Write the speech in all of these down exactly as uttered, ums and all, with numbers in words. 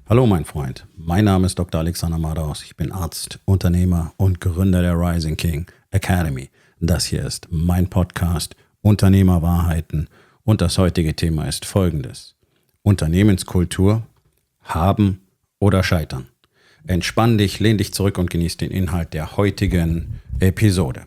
Hallo mein Freund, mein Name ist Doktor Alexander Madaus. Ich bin Arzt, Unternehmer und Gründer der Rising King Academy. Das hier ist mein Podcast Unternehmerwahrheiten und das heutige Thema ist folgendes: Unternehmenskultur, haben oder scheitern. Entspann dich, lehn dich zurück und genieß den Inhalt der heutigen Episode.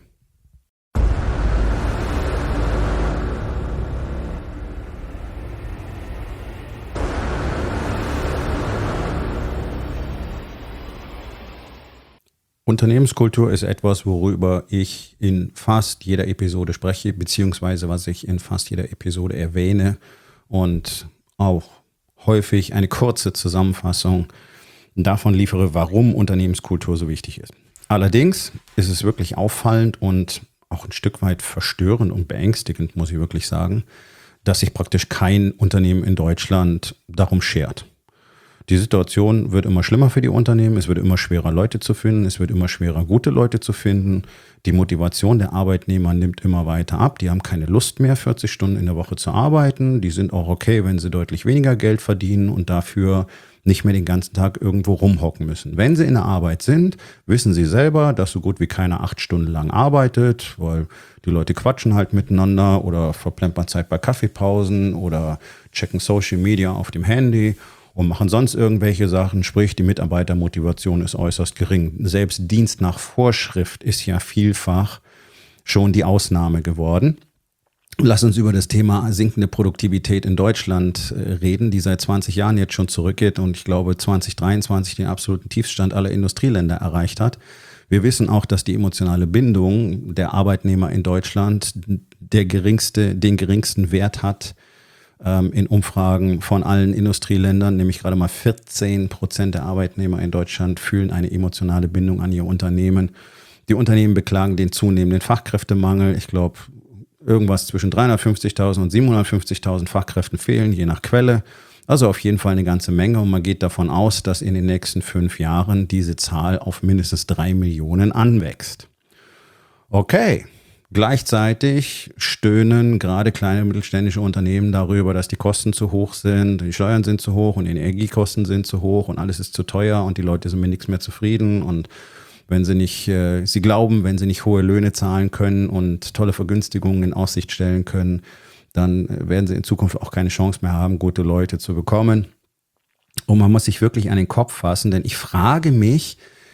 Unternehmenskultur ist etwas, worüber ich in fast jeder Episode spreche, beziehungsweise was ich in fast jeder Episode erwähne und auch häufig eine kurze Zusammenfassung davon liefere, warum Unternehmenskultur so wichtig ist. Allerdings ist es wirklich auffallend und auch ein Stück weit verstörend und beängstigend, muss ich wirklich sagen, dass sich praktisch kein Unternehmen in Deutschland darum schert. Die Situation wird immer schlimmer für die Unternehmen, es wird immer schwerer, Leute zu finden, es wird immer schwerer, gute Leute zu finden. Die Motivation der Arbeitnehmer nimmt immer weiter ab, die haben keine Lust mehr, vierzig Stunden in der Woche zu arbeiten. Die sind auch okay, wenn sie deutlich weniger Geld verdienen und dafür nicht mehr den ganzen Tag irgendwo rumhocken müssen. Wenn sie in der Arbeit sind, wissen sie selber, dass so gut wie keiner acht Stunden lang arbeitet, weil die Leute quatschen halt miteinander oder verplempern Zeit bei Kaffeepausen oder checken Social Media auf dem Handy und machen sonst irgendwelche Sachen, sprich die Mitarbeitermotivation ist äußerst gering. Selbst Dienst nach Vorschrift ist ja vielfach schon die Ausnahme geworden. Lass uns über das Thema sinkende Produktivität in Deutschland reden, die seit zwanzig Jahren jetzt schon zurückgeht und ich glaube zwanzig dreiundzwanzig den absoluten Tiefstand aller Industrieländer erreicht hat. Wir wissen auch, dass die emotionale Bindung der Arbeitnehmer in Deutschland der geringste, den geringsten Wert hat in Umfragen von allen Industrieländern, nämlich gerade mal vierzehn Prozent der Arbeitnehmer in Deutschland fühlen eine emotionale Bindung an ihr Unternehmen. Die Unternehmen beklagen den zunehmenden Fachkräftemangel. Ich glaube, irgendwas zwischen dreihundertfünfzigtausend und siebenhundertfünfzigtausend Fachkräften fehlen, je nach Quelle. Also auf jeden Fall eine ganze Menge und man geht davon aus, dass in den nächsten fünf Jahren diese Zahl auf mindestens drei Millionen anwächst. Okay. Gleichzeitig stöhnen gerade kleine und mittelständische Unternehmen darüber, dass die Kosten zu hoch sind, die Steuern sind zu hoch und die Energiekosten sind zu hoch und alles ist zu teuer und die Leute sind mit nichts mehr zufrieden und wenn sie nicht, äh, sie glauben, wenn sie nicht hohe Löhne zahlen können und tolle Vergünstigungen in Aussicht stellen können, dann werden sie in Zukunft auch keine Chance mehr haben, gute Leute zu bekommen. Und man muss sich wirklich an den Kopf fassen, denn ich frage mich,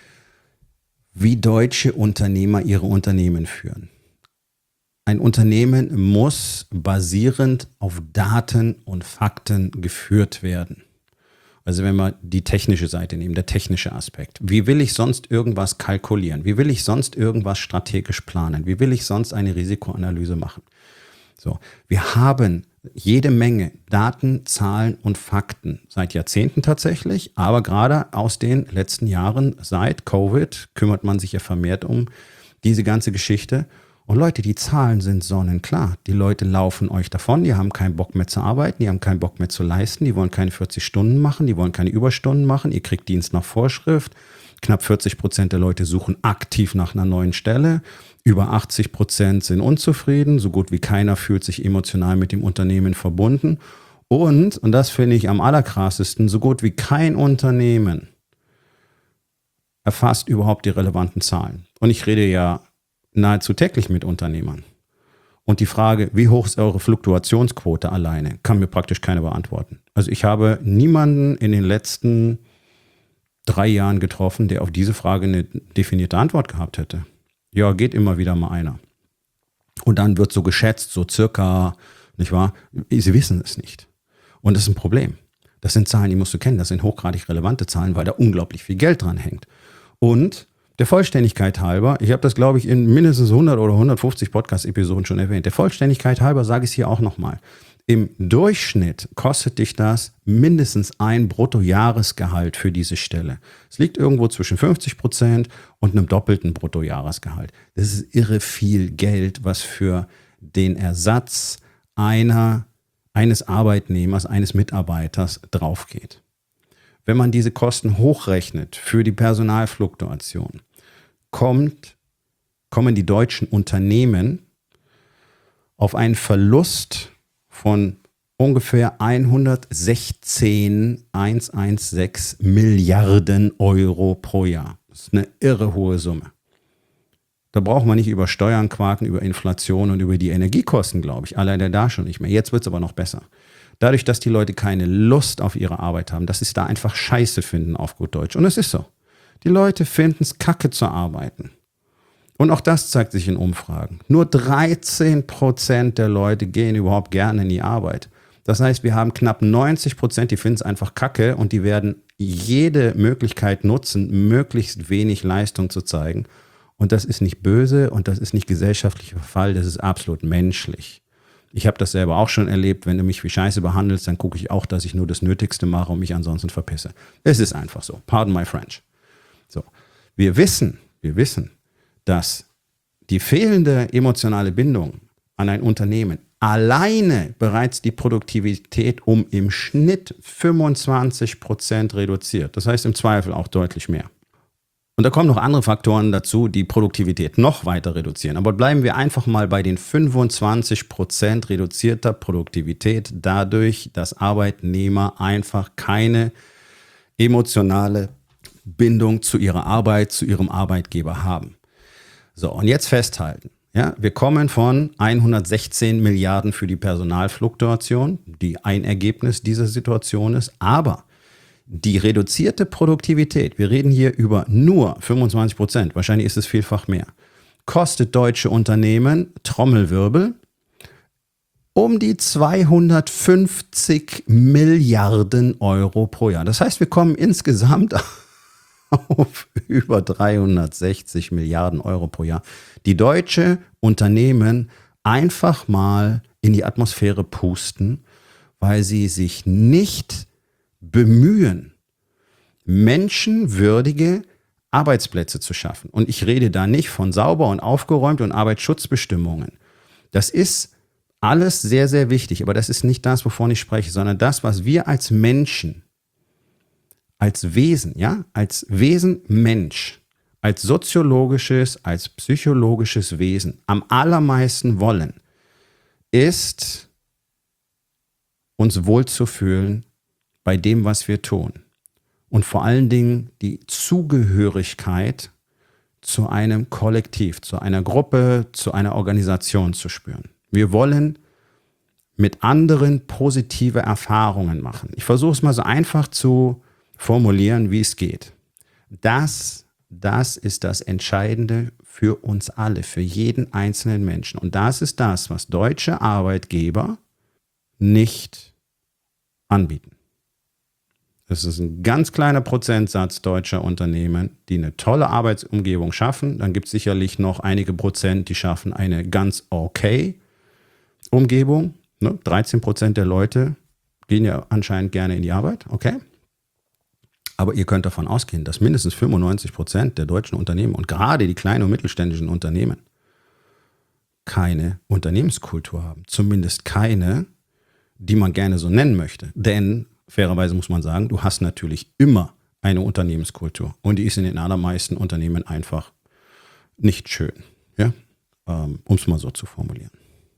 wie deutsche Unternehmer ihre Unternehmen führen. Ein Unternehmen muss basierend auf Daten und Fakten geführt werden. Also wenn wir die technische Seite nehmen, der technische Aspekt. Wie will ich sonst irgendwas kalkulieren? Wie will ich sonst irgendwas strategisch planen? Wie will ich sonst eine Risikoanalyse machen? So, wir haben jede Menge Daten, Zahlen und Fakten seit Jahrzehnten tatsächlich, aber gerade aus den letzten Jahren seit Covid kümmert man sich ja vermehrt um diese ganze Geschichte. Und Leute, die Zahlen sind sonnenklar. Die Leute laufen euch davon, die haben keinen Bock mehr zu arbeiten, die haben keinen Bock mehr zu leisten, die wollen keine vierzig Stunden machen, die wollen keine Überstunden machen, ihr kriegt Dienst nach Vorschrift. Knapp vierzig Prozent der Leute suchen aktiv nach einer neuen Stelle. Über achtzig Prozent sind unzufrieden, so gut wie keiner fühlt sich emotional mit dem Unternehmen verbunden. Und, und das finde ich am allerkrassesten, so gut wie kein Unternehmen erfasst überhaupt die relevanten Zahlen. Und ich rede ja nahezu täglich mit Unternehmern. Und die Frage, wie hoch ist eure Fluktuationsquote alleine, kann mir praktisch keiner beantworten. Also ich habe niemanden in den letzten drei Jahren getroffen, der auf diese Frage eine definierte Antwort gehabt hätte. Ja, geht immer wieder mal einer. Und dann wird so geschätzt, so circa, nicht wahr? Sie wissen es nicht. Und das ist ein Problem. Das sind Zahlen, die musst du kennen. Das sind hochgradig relevante Zahlen, weil da unglaublich viel Geld dran hängt. Und der Vollständigkeit halber, ich habe das, glaube ich, in mindestens hundert oder hundertfünfzig Podcast-Episoden schon erwähnt. Der Vollständigkeit halber sage ich es hier auch nochmal. Im Durchschnitt kostet dich das mindestens ein Bruttojahresgehalt für diese Stelle. Es liegt irgendwo zwischen fünfzig Prozent und einem doppelten Bruttojahresgehalt. Das ist irre viel Geld, was für den Ersatz einer, eines Arbeitnehmers, eines Mitarbeiters draufgeht. Wenn man diese Kosten hochrechnet für die Personalfluktuation, kommt, kommen die deutschen Unternehmen auf einen Verlust von ungefähr hundertsechzehn Komma hundertsechzehn Milliarden Euro pro Jahr. Das ist eine irre hohe Summe. Da braucht man nicht über Steuern quaken, über Inflation und über die Energiekosten, glaube ich. Alleine da schon nicht mehr. Jetzt wird es aber noch besser. Dadurch, dass die Leute keine Lust auf ihre Arbeit haben, dass sie es da einfach scheiße finden, auf gut Deutsch. Und es ist so. Die Leute finden es kacke zu arbeiten. Und auch das zeigt sich in Umfragen. Nur dreizehn Prozent der Leute gehen überhaupt gerne in die Arbeit. Das heißt, wir haben knapp neunzig Prozent, die finden es einfach kacke und die werden jede Möglichkeit nutzen, möglichst wenig Leistung zu zeigen. Und das ist nicht böse und das ist nicht gesellschaftlicher Verfall, das ist absolut menschlich. Ich habe das selber auch schon erlebt, wenn du mich wie Scheiße behandelst, dann gucke ich auch, dass ich nur das Nötigste mache und mich ansonsten verpisse. Es ist einfach so. Pardon my French. So. Wir wissen, wir wissen, dass die fehlende emotionale Bindung an ein Unternehmen alleine bereits die Produktivität um im Schnitt fünfundzwanzig Prozent reduziert. Das heißt im Zweifel auch deutlich mehr. Und da kommen noch andere Faktoren dazu, die Produktivität noch weiter reduzieren. Aber bleiben wir einfach mal bei den fünfundzwanzig Prozent reduzierter Produktivität dadurch, dass Arbeitnehmer einfach keine emotionale Bindung zu ihrer Arbeit, zu ihrem Arbeitgeber haben. So, und jetzt festhalten. Ja, wir kommen von hundertsechzehn Milliarden für die Personalfluktuation, die ein Ergebnis dieser Situation ist, aber die reduzierte Produktivität, wir reden hier über nur fünfundzwanzig Prozent, wahrscheinlich ist es vielfach mehr, kostet deutsche Unternehmen, Trommelwirbel, um die zweihundertfünfzig Milliarden Euro pro Jahr. Das heißt, wir kommen insgesamt auf über dreihundertsechzig Milliarden Euro pro Jahr, die deutsche Unternehmen einfach mal in die Atmosphäre pusten, weil sie sich nicht bemühen, menschenwürdige Arbeitsplätze zu schaffen. Und ich rede da nicht von sauber und aufgeräumt und Arbeitsschutzbestimmungen. Das ist alles sehr, sehr wichtig, aber das ist nicht das, wovon ich spreche, sondern das, was wir als Menschen, als Wesen, ja, als Wesen Mensch, als soziologisches, als psychologisches Wesen am allermeisten wollen, ist uns wohlzufühlen bei dem, was wir tun. Und vor allen Dingen die Zugehörigkeit zu einem Kollektiv, zu einer Gruppe, zu einer Organisation zu spüren. Wir wollen mit anderen positive Erfahrungen machen. Ich versuche es mal so einfach zu formulieren, wie es geht. Das, das ist das Entscheidende für uns alle, für jeden einzelnen Menschen. Und das ist das, was deutsche Arbeitgeber nicht anbieten. Es ist ein ganz kleiner Prozentsatz deutscher Unternehmen, die eine tolle Arbeitsumgebung schaffen. Dann gibt es sicherlich noch einige Prozent, die schaffen eine ganz okay Umgebung. Ne? dreizehn Prozent der Leute gehen ja anscheinend gerne in die Arbeit, okay? Aber ihr könnt davon ausgehen, dass mindestens fünfundneunzig Prozent der deutschen Unternehmen und gerade die kleinen und mittelständischen Unternehmen keine Unternehmenskultur haben. Zumindest keine, die man gerne so nennen möchte. Denn fairerweise muss man sagen, du hast natürlich immer eine Unternehmenskultur. Und die ist in den allermeisten Unternehmen einfach nicht schön. Ja? Ähm, um es mal so zu formulieren.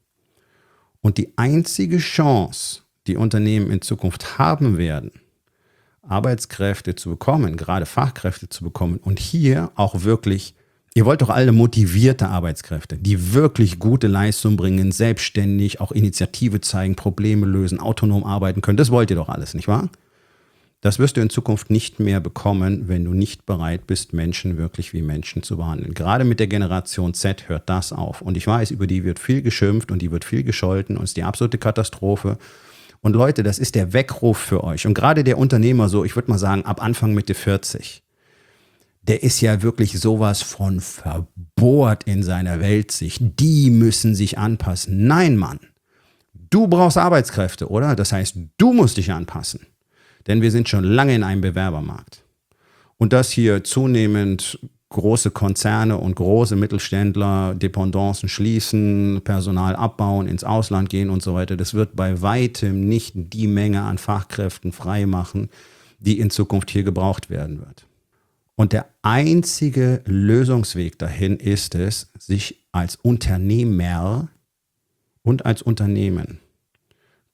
Und die einzige Chance, die Unternehmen in Zukunft haben werden, Arbeitskräfte zu bekommen, gerade Fachkräfte zu bekommen und hier auch wirklich, ihr wollt doch alle motivierte Arbeitskräfte, die wirklich gute Leistung bringen, selbstständig, auch Initiative zeigen, Probleme lösen, autonom arbeiten können. Das wollt ihr doch alles, nicht wahr? Das wirst du in Zukunft nicht mehr bekommen, wenn du nicht bereit bist, Menschen wirklich wie Menschen zu behandeln. Gerade mit der Generation Z hört das auf. Und ich weiß, über die wird viel geschimpft und die wird viel gescholten und ist die absolute Katastrophe. Und Leute, das ist der Weckruf für euch. Und gerade der Unternehmer so, ich würde mal sagen, ab Anfang Mitte vierzig, der ist ja wirklich sowas von verbohrt in seiner Weltsicht. Die müssen sich anpassen. Nein, Mann. Du brauchst Arbeitskräfte, oder? Das heißt, du musst dich anpassen. Denn wir sind schon lange in einem Bewerbermarkt. Und dass hier zunehmend große Konzerne und große Mittelständler Dependancen schließen, Personal abbauen, ins Ausland gehen und so weiter, das wird bei weitem nicht die Menge an Fachkräften freimachen, die in Zukunft hier gebraucht werden wird. Und der einzige Lösungsweg dahin ist es, sich als Unternehmer und als Unternehmen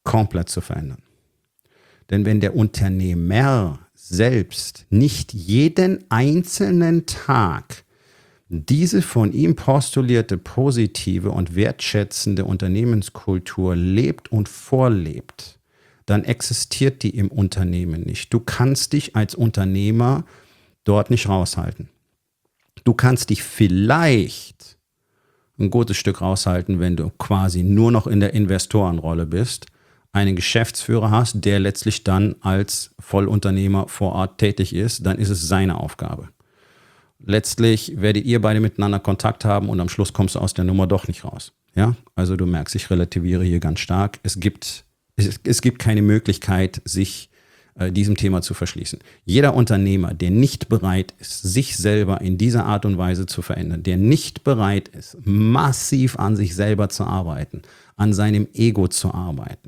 komplett zu verändern. Denn wenn der Unternehmer selbst nicht jeden einzelnen Tag diese von ihm postulierte positive und wertschätzende Unternehmenskultur lebt und vorlebt, dann existiert die im Unternehmen nicht. Du kannst dich als Unternehmer dort nicht raushalten. Du kannst dich vielleicht ein gutes Stück raushalten, wenn du quasi nur noch in der Investorenrolle bist, einen Geschäftsführer hast, der letztlich dann als Vollunternehmer vor Ort tätig ist, dann ist es seine Aufgabe. Letztlich werdet ihr beide miteinander Kontakt haben und am Schluss kommst du aus der Nummer doch nicht raus. Ja? Also du merkst, ich relativiere hier ganz stark. Es gibt, es, es gibt keine Möglichkeit, sich äh, diesem Thema zu verschließen. Jeder Unternehmer, der nicht bereit ist, sich selber in dieser Art und Weise zu verändern, der nicht bereit ist, massiv an sich selber zu arbeiten, an seinem Ego zu arbeiten,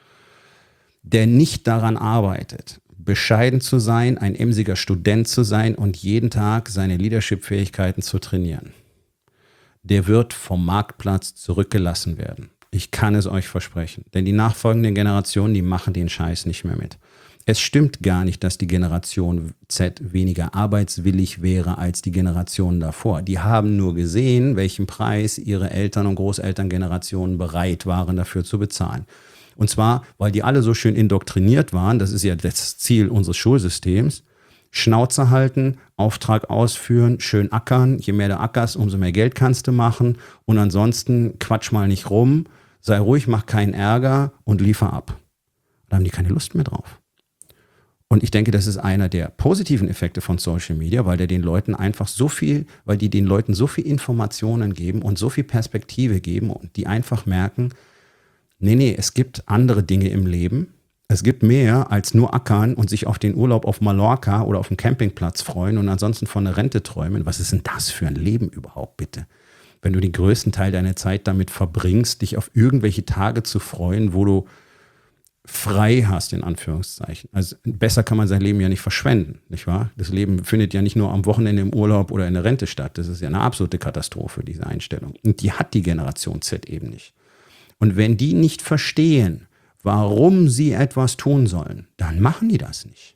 der nicht daran arbeitet, bescheiden zu sein, ein emsiger Student zu sein und jeden Tag seine Leadership-Fähigkeiten zu trainieren, der wird vom Marktplatz zurückgelassen werden. Ich kann es euch versprechen. Denn die nachfolgenden Generationen, die machen den Scheiß nicht mehr mit. Es stimmt gar nicht, dass die Generation Z weniger arbeitswillig wäre als die Generationen davor. Die haben nur gesehen, welchen Preis ihre Eltern- und Großelterngenerationen bereit waren, dafür zu bezahlen. Und zwar, weil die alle so schön indoktriniert waren, das ist ja das Ziel unseres Schulsystems, Schnauze halten, Auftrag ausführen, schön ackern, je mehr du ackerst, umso mehr Geld kannst du machen und ansonsten quatsch mal nicht rum, sei ruhig, mach keinen Ärger und liefer ab. Da haben die keine Lust mehr drauf. Und ich denke, das ist einer der positiven Effekte von Social Media, weil der den Leuten einfach so viel, weil die den Leuten so viel Informationen geben und so viel Perspektive geben und die einfach merken, nee, nee, es gibt andere Dinge im Leben. Es gibt mehr als nur ackern und sich auf den Urlaub auf Mallorca oder auf dem Campingplatz freuen und ansonsten von der Rente träumen. Was ist denn das für ein Leben überhaupt, bitte? Wenn du den größten Teil deiner Zeit damit verbringst, dich auf irgendwelche Tage zu freuen, wo du frei hast, in Anführungszeichen. Also besser kann man sein Leben ja nicht verschwenden, nicht wahr? Das Leben findet ja nicht nur am Wochenende im Urlaub oder in der Rente statt. Das ist ja eine absolute Katastrophe, diese Einstellung. Und die hat die Generation Z eben nicht. Und wenn die nicht verstehen, warum sie etwas tun sollen, dann machen die das nicht.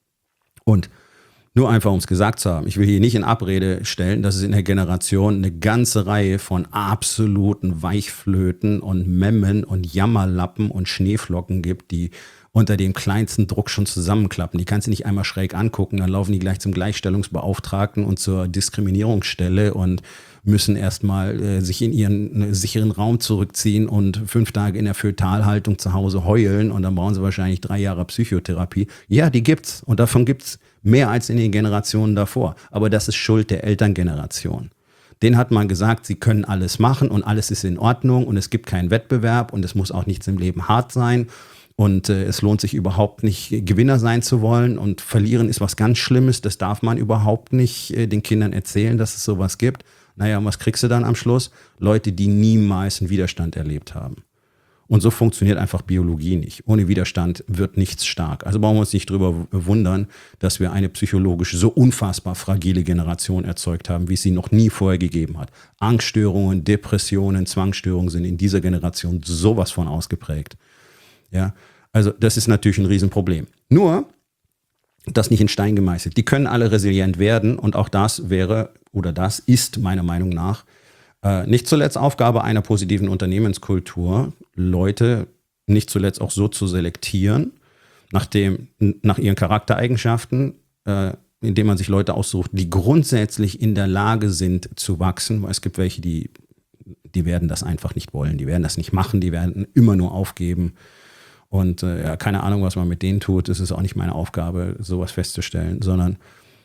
Und nur einfach, um es gesagt zu haben, ich will hier nicht in Abrede stellen, dass es in der Generation eine ganze Reihe von absoluten Weichflöten und Memmen und Jammerlappen und Schneeflocken gibt, die unter dem kleinsten Druck schon zusammenklappen. Die kannst du nicht einmal schräg angucken, dann laufen die gleich zum Gleichstellungsbeauftragten und zur Diskriminierungsstelle und müssen erstmal äh, sich in ihren äh, sicheren Raum zurückziehen und fünf Tage in der Fötalhaltung zu Hause heulen und dann brauchen sie wahrscheinlich drei Jahre Psychotherapie. Ja, die gibt's und davon gibt's mehr als in den Generationen davor. Aber das ist Schuld der Elterngeneration. Denen hat man gesagt, sie können alles machen und alles ist in Ordnung und es gibt keinen Wettbewerb und es muss auch nichts im Leben hart sein. Und äh, es lohnt sich überhaupt nicht, Gewinner sein zu wollen. Und verlieren ist was ganz Schlimmes. Das darf man überhaupt nicht äh, den Kindern erzählen, dass es sowas gibt. Naja, und was kriegst du dann am Schluss? Leute, die niemals einen Widerstand erlebt haben. Und so funktioniert einfach Biologie nicht. Ohne Widerstand wird nichts stark. Also brauchen wir uns nicht drüber wundern, dass wir eine psychologisch so unfassbar fragile Generation erzeugt haben, wie es sie noch nie vorher gegeben hat. Angststörungen, Depressionen, Zwangsstörungen sind in dieser Generation sowas von ausgeprägt. Ja, also das ist natürlich ein Riesenproblem. Nur, das nicht in Stein gemeißelt. Die können alle resilient werden und auch das wäre oder das ist meiner Meinung nach äh, nicht zuletzt Aufgabe einer positiven Unternehmenskultur, Leute nicht zuletzt auch so zu selektieren, nach, dem, nach ihren Charaktereigenschaften, äh, indem man sich Leute aussucht, die grundsätzlich in der Lage sind zu wachsen. Es gibt welche, die, die werden das einfach nicht wollen, die werden das nicht machen, die werden immer nur aufgeben. Und äh, ja, keine Ahnung, was man mit denen tut. Es ist auch nicht meine Aufgabe, sowas festzustellen, sondern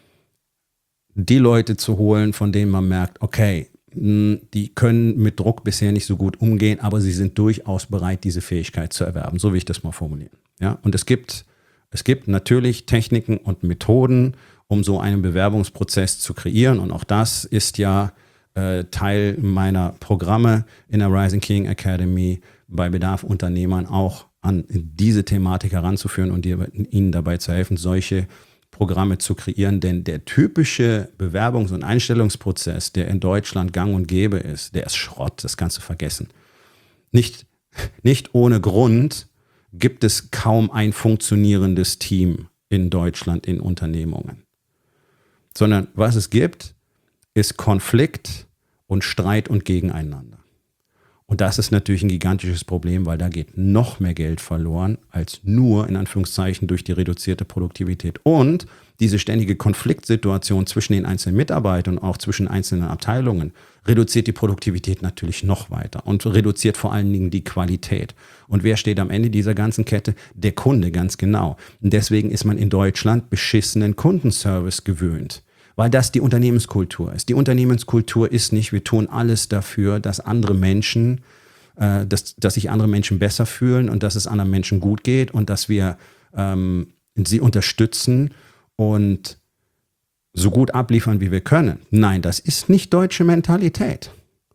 die Leute zu holen, von denen man merkt, okay, mh, die können mit Druck bisher nicht so gut umgehen, aber sie sind durchaus bereit, diese Fähigkeit zu erwerben. So will ich das mal formulieren. Ja? Und es gibt, es gibt natürlich Techniken und Methoden, um so einen Bewerbungsprozess zu kreieren. Und auch das ist ja äh, Teil meiner Programme in der Rising King Academy, bei Bedarf Unternehmern auch an diese Thematik heranzuführen und ihnen dabei zu helfen, solche Programme zu kreieren. Denn der typische Bewerbungs- und Einstellungsprozess, der in Deutschland gang und gäbe ist, der ist Schrott, das kannst du vergessen. Nicht, nicht ohne Grund gibt es kaum ein funktionierendes Team in Deutschland in Unternehmungen. Sondern was es gibt, ist Konflikt und Streit und Gegeneinander. Und das ist natürlich ein gigantisches Problem, weil da geht noch mehr Geld verloren, als nur in Anführungszeichen durch die reduzierte Produktivität. Und diese ständige Konfliktsituation zwischen den einzelnen Mitarbeitern und auch zwischen einzelnen Abteilungen reduziert die Produktivität natürlich noch weiter und reduziert vor allen Dingen die Qualität. Und wer steht am Ende dieser ganzen Kette? Der Kunde, ganz genau. Und deswegen ist man in Deutschland beschissenen Kundenservice gewöhnt. Weil das die Unternehmenskultur ist. Die Unternehmenskultur ist nicht, wir tun alles dafür, dass andere Menschen, äh, dass, dass sich andere Menschen besser fühlen und dass es anderen Menschen gut geht und dass wir ähm, sie unterstützen und so gut abliefern, wie wir können. Nein, das ist nicht deutsche Mentalität.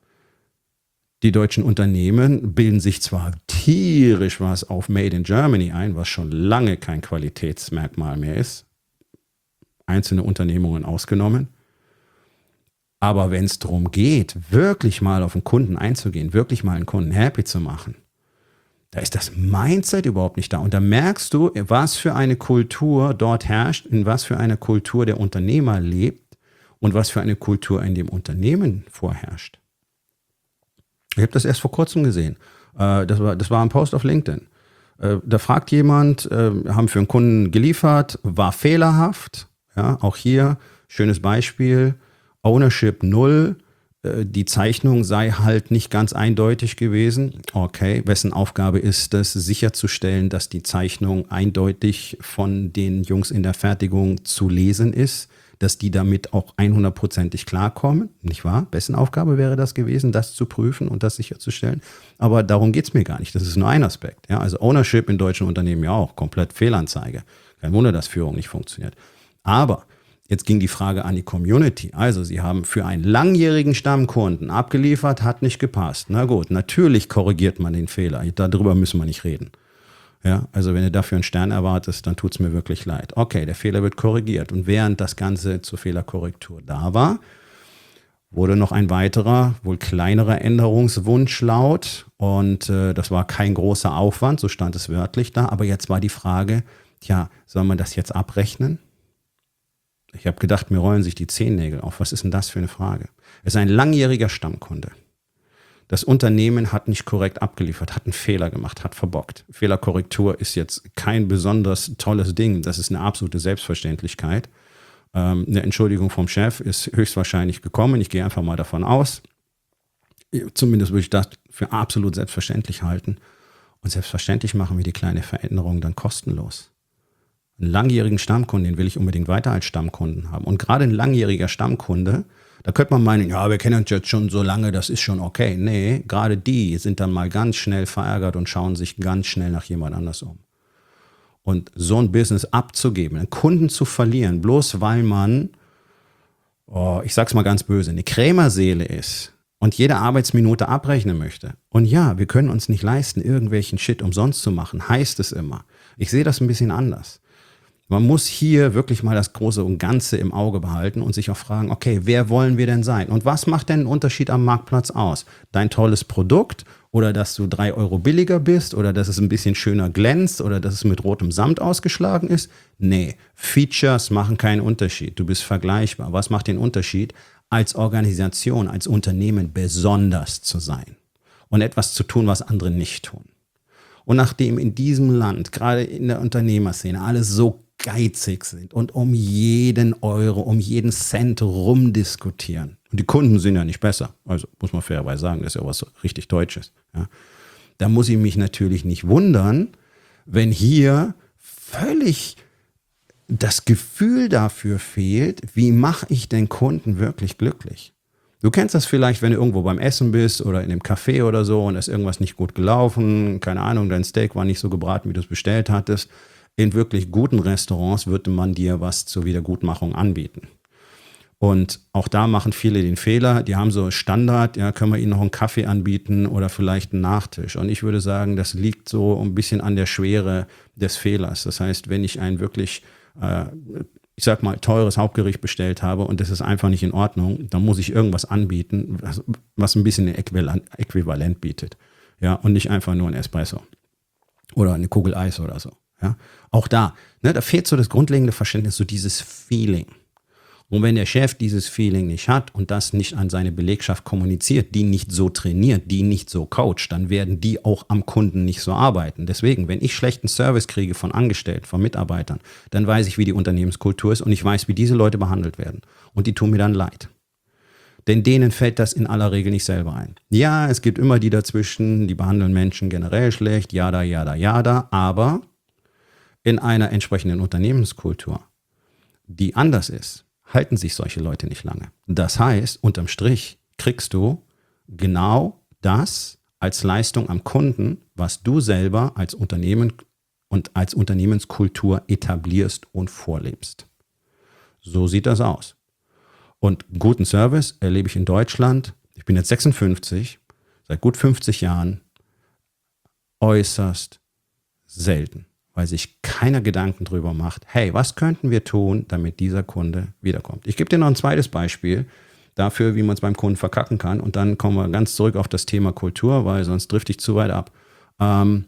Die deutschen Unternehmen bilden sich zwar tierisch was auf Made in Germany ein, was schon lange kein Qualitätsmerkmal mehr ist, einzelne Unternehmungen ausgenommen. Aber wenn es darum geht, wirklich mal auf den Kunden einzugehen, wirklich mal einen Kunden happy zu machen, da ist das Mindset überhaupt nicht da. Und da merkst du, was für eine Kultur dort herrscht, in was für einer Kultur der Unternehmer lebt und was für eine Kultur in dem Unternehmen vorherrscht. Ich habe das erst vor kurzem gesehen. Das war, das war ein Post auf LinkedIn. Da fragt jemand, haben für einen Kunden geliefert, war fehlerhaft. Ja, auch hier, schönes Beispiel, Ownership null, äh, die Zeichnung sei halt nicht ganz eindeutig gewesen. Okay, wessen Aufgabe ist es, sicherzustellen, dass die Zeichnung eindeutig von den Jungs in der Fertigung zu lesen ist, dass die damit auch hundertprozentig klarkommen, nicht wahr? Wessen Aufgabe wäre das gewesen, das zu prüfen und das sicherzustellen? Aber darum geht es mir gar nicht, das ist nur ein Aspekt. Ja, also Ownership in deutschen Unternehmen ja auch, komplett Fehlanzeige. Kein Wunder, dass Führung nicht funktioniert. Aber jetzt ging die Frage an die Community. Also sie haben für einen langjährigen Stammkunden abgeliefert, hat nicht gepasst. Na gut, natürlich korrigiert man den Fehler. Darüber müssen wir nicht reden. Ja, also wenn du dafür einen Stern erwartest, dann tut es mir wirklich leid. Okay, der Fehler wird korrigiert. Und während das Ganze zur Fehlerkorrektur da war, wurde noch ein weiterer, wohl kleinerer Änderungswunsch laut. Und äh, das war kein großer Aufwand, so stand es wörtlich da. Aber jetzt war die Frage, tja, soll man das jetzt abrechnen? Ich habe gedacht, mir rollen sich die Zehennägel auf. Was ist denn das für eine Frage? Es ist ein langjähriger Stammkunde. Das Unternehmen hat nicht korrekt abgeliefert, hat einen Fehler gemacht, hat verbockt. Fehlerkorrektur ist jetzt kein besonders tolles Ding. Das ist eine absolute Selbstverständlichkeit. Ähm, eine Entschuldigung vom Chef ist höchstwahrscheinlich gekommen. Ich gehe einfach mal davon aus. Zumindest würde ich das für absolut selbstverständlich halten. Und selbstverständlich machen wir die kleine Veränderung dann kostenlos. Einen langjährigen Stammkunden, den will ich unbedingt weiter als Stammkunden haben. Und gerade ein langjähriger Stammkunde, da könnte man meinen, ja, wir kennen uns jetzt schon so lange, das ist schon okay. Nee, gerade die sind dann mal ganz schnell verärgert und schauen sich ganz schnell nach jemand anders um. Und so ein Business abzugeben, einen Kunden zu verlieren, bloß weil man, oh, ich sag's mal ganz böse, eine Krämerseele ist und jede Arbeitsminute abrechnen möchte. Und ja, wir können uns nicht leisten, irgendwelchen Shit umsonst zu machen, heißt es immer. Ich sehe das ein bisschen anders. Man muss hier wirklich mal das Große und Ganze im Auge behalten und sich auch fragen, okay, wer wollen wir denn sein? Und was macht denn einen Unterschied am Marktplatz aus? Dein tolles Produkt oder dass du drei Euro billiger bist oder dass es ein bisschen schöner glänzt oder dass es mit rotem Samt ausgeschlagen ist? Nee, Features machen keinen Unterschied. Du bist vergleichbar. Was macht den Unterschied? Als Organisation, als Unternehmen besonders zu sein und etwas zu tun, was andere nicht tun. Und nachdem in diesem Land, gerade in der Unternehmerszene, alles so geizig sind und um jeden Euro, um jeden Cent rumdiskutieren. Und die Kunden sind ja nicht besser. Also muss man fairerweise sagen, das ist ja was richtig Deutsches. Ja. Da muss ich mich natürlich nicht wundern, wenn hier völlig das Gefühl dafür fehlt, wie mache ich den Kunden wirklich glücklich? Du kennst das vielleicht, wenn du irgendwo beim Essen bist oder in einem Café oder so und ist irgendwas nicht gut gelaufen, keine Ahnung, dein Steak war nicht so gebraten, wie du es bestellt hattest. In wirklich guten Restaurants würde man dir was zur Wiedergutmachung anbieten. Und auch da machen viele den Fehler, die haben so Standard, ja, können wir ihnen noch einen Kaffee anbieten oder vielleicht einen Nachtisch. Und ich würde sagen, das liegt so ein bisschen an der Schwere des Fehlers. Das heißt, wenn ich ein wirklich, äh, ich sag mal, teures Hauptgericht bestellt habe und das ist einfach nicht in Ordnung, dann muss ich irgendwas anbieten, was, was ein bisschen ein Äquivalent, Äquivalent bietet. Ja, und nicht einfach nur ein Espresso. oder eine Kugel Eis oder so. Ja? Auch da, ne, da fehlt so das grundlegende Verständnis, so dieses Feeling. Und wenn der Chef dieses Feeling nicht hat und das nicht an seine Belegschaft kommuniziert, die nicht so trainiert, die nicht so coacht, dann werden die auch am Kunden nicht so arbeiten. Deswegen, wenn ich schlechten Service kriege von Angestellten, von Mitarbeitern, dann weiß ich, wie die Unternehmenskultur ist und ich weiß, wie diese Leute behandelt werden. Und die tun mir dann leid. Denn denen fällt das in aller Regel nicht selber ein. Ja, es gibt immer die dazwischen, die behandeln Menschen generell schlecht, jada, jada, jada, aber in einer entsprechenden Unternehmenskultur, die anders ist, halten sich solche Leute nicht lange. Das heißt, unterm Strich kriegst du genau das als Leistung am Kunden, was du selber als Unternehmen und als Unternehmenskultur etablierst und vorlebst. So sieht das aus. Und guten Service erlebe ich in Deutschland, ich bin jetzt sechsundfünfzig, seit gut fünfzig Jahren, äußerst selten, weil sich keiner Gedanken drüber macht, hey, was könnten wir tun, damit dieser Kunde wiederkommt. Ich gebe dir noch ein zweites Beispiel dafür, wie man es beim Kunden verkacken kann. Und dann kommen wir ganz zurück auf das Thema Kultur, weil sonst drifte ich zu weit ab. Ähm,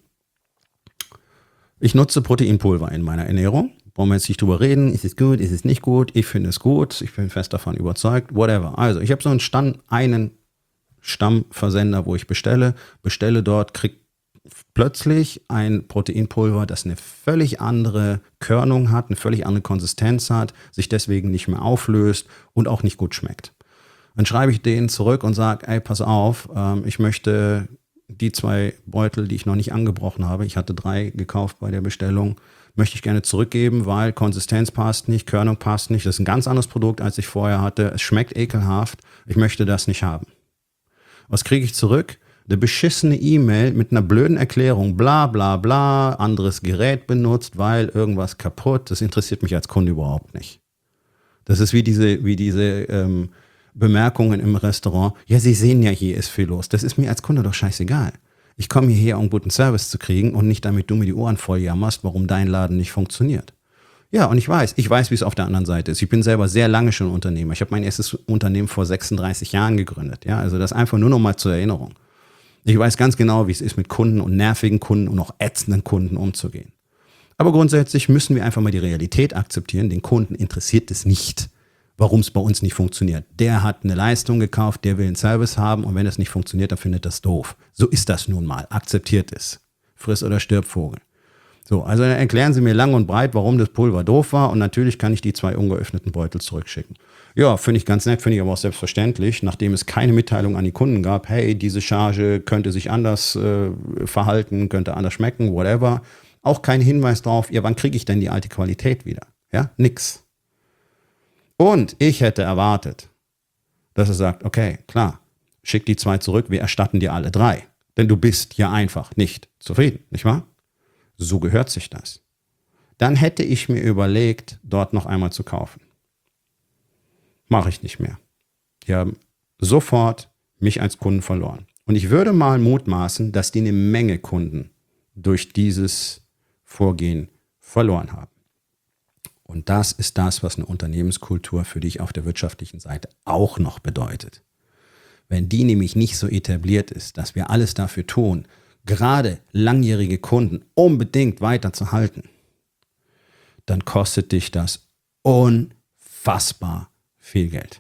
ich nutze Proteinpulver in meiner Ernährung. Brauchen wir jetzt nicht drüber reden, ist es gut, ist es nicht gut, ich finde es gut, ich bin fest davon überzeugt, whatever. Also ich habe so einen, Stand, einen Stammversender, wo ich bestelle, bestelle dort, kriege plötzlich ein Proteinpulver, das eine völlig andere Körnung hat, eine völlig andere Konsistenz hat, sich deswegen nicht mehr auflöst und auch nicht gut schmeckt. Dann schreibe ich denen zurück und sage, ey, pass auf, ähm, ich möchte die zwei Beutel, die ich noch nicht angebrochen habe, ich hatte drei gekauft bei der Bestellung, möchte ich gerne zurückgeben, weil Konsistenz passt nicht, Körnung passt nicht, das ist ein ganz anderes Produkt, als ich vorher hatte, es schmeckt ekelhaft, ich möchte das nicht haben. Was kriege ich zurück? Eine beschissene E-Mail mit einer blöden Erklärung, bla bla bla, anderes Gerät benutzt, weil irgendwas kaputt, das interessiert mich als Kunde überhaupt nicht. Das ist wie diese, wie diese ähm, Bemerkungen im Restaurant, ja, Sie sehen ja, hier ist viel los, das ist mir als Kunde doch scheißegal. Ich komme hierher, um guten Service zu kriegen und nicht damit du mir die Ohren voll jammerst, warum dein Laden nicht funktioniert. Ja, und ich weiß, ich weiß, wie es auf der anderen Seite ist. Ich bin selber sehr lange schon Unternehmer. Ich habe mein erstes Unternehmen vor sechsunddreißig Jahren gegründet. Ja, also das einfach nur noch mal zur Erinnerung. Ich weiß ganz genau, wie es ist, mit Kunden und nervigen Kunden und auch ätzenden Kunden umzugehen. Aber grundsätzlich müssen wir einfach mal die Realität akzeptieren. Den Kunden interessiert es nicht, warum es bei uns nicht funktioniert. Der hat eine Leistung gekauft, der will einen Service haben und wenn es nicht funktioniert, dann findet das doof. So ist das nun mal. Akzeptiert es. Friss oder stirb Vogel. So, also dann erklären Sie mir lang und breit, warum das Pulver doof war und natürlich kann ich die zwei ungeöffneten Beutel zurückschicken. Ja, finde ich ganz nett, finde ich aber auch selbstverständlich, nachdem es keine Mitteilung an die Kunden gab, hey, diese Charge könnte sich anders äh, verhalten, könnte anders schmecken, whatever. Auch kein Hinweis drauf, ja, wann kriege ich denn die alte Qualität wieder? Ja, nix. Und ich hätte erwartet, dass er sagt, okay, klar, schick die zwei zurück, wir erstatten dir alle drei. Denn du bist ja einfach nicht zufrieden, nicht wahr? So gehört sich das. Dann hätte ich mir überlegt, dort noch einmal zu kaufen. Mache ich nicht mehr. Die haben sofort mich als Kunden verloren. Und ich würde mal mutmaßen, dass die eine Menge Kunden durch dieses Vorgehen verloren haben. Und das ist das, was eine Unternehmenskultur für dich auf der wirtschaftlichen Seite auch noch bedeutet. Wenn die nämlich nicht so etabliert ist, dass wir alles dafür tun, gerade langjährige Kunden unbedingt weiterzuhalten, dann kostet dich das unfassbar viel Geld.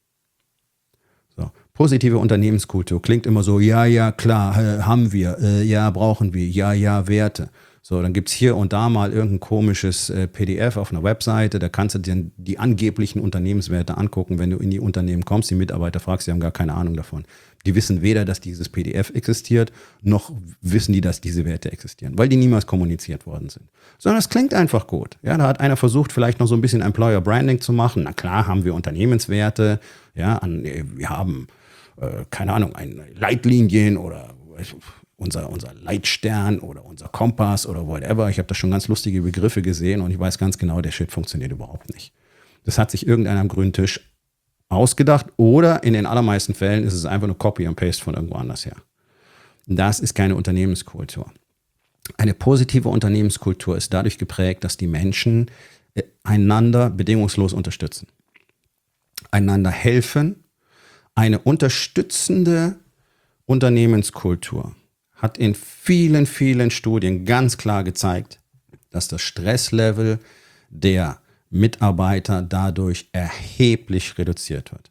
So. Positive Unternehmenskultur klingt immer so, ja, ja, klar, äh, haben wir, äh, ja, brauchen wir, ja, ja, Werte. So, dann gibt es hier und da mal irgendein komisches äh, P D F auf einer Webseite, da kannst du dir die angeblichen Unternehmenswerte angucken, wenn du in die Unternehmen kommst, die Mitarbeiter fragst, die haben gar keine Ahnung davon. Die wissen weder, dass dieses P D F existiert, noch wissen die, dass diese Werte existieren, weil die niemals kommuniziert worden sind. Sondern es klingt einfach gut. Ja, da hat einer versucht, vielleicht noch so ein bisschen Employer Branding zu machen. Na klar, haben wir Unternehmenswerte, ja, an, wir haben, äh, keine Ahnung, ein Leitlinien oder unser, unser Leitstern oder unser Kompass oder whatever. Ich habe da schon ganz lustige Begriffe gesehen und ich weiß ganz genau, der Shit funktioniert überhaupt nicht. Das hat sich irgendeiner am grünen Tisch ausgedacht oder in den allermeisten Fällen ist es einfach nur Copy and Paste von irgendwo anders her. Das ist keine Unternehmenskultur. Eine positive Unternehmenskultur ist dadurch geprägt, dass die Menschen einander bedingungslos unterstützen, einander helfen. Eine unterstützende Unternehmenskultur hat in vielen, vielen Studien ganz klar gezeigt, dass das Stresslevel der Mitarbeiter dadurch erheblich reduziert wird.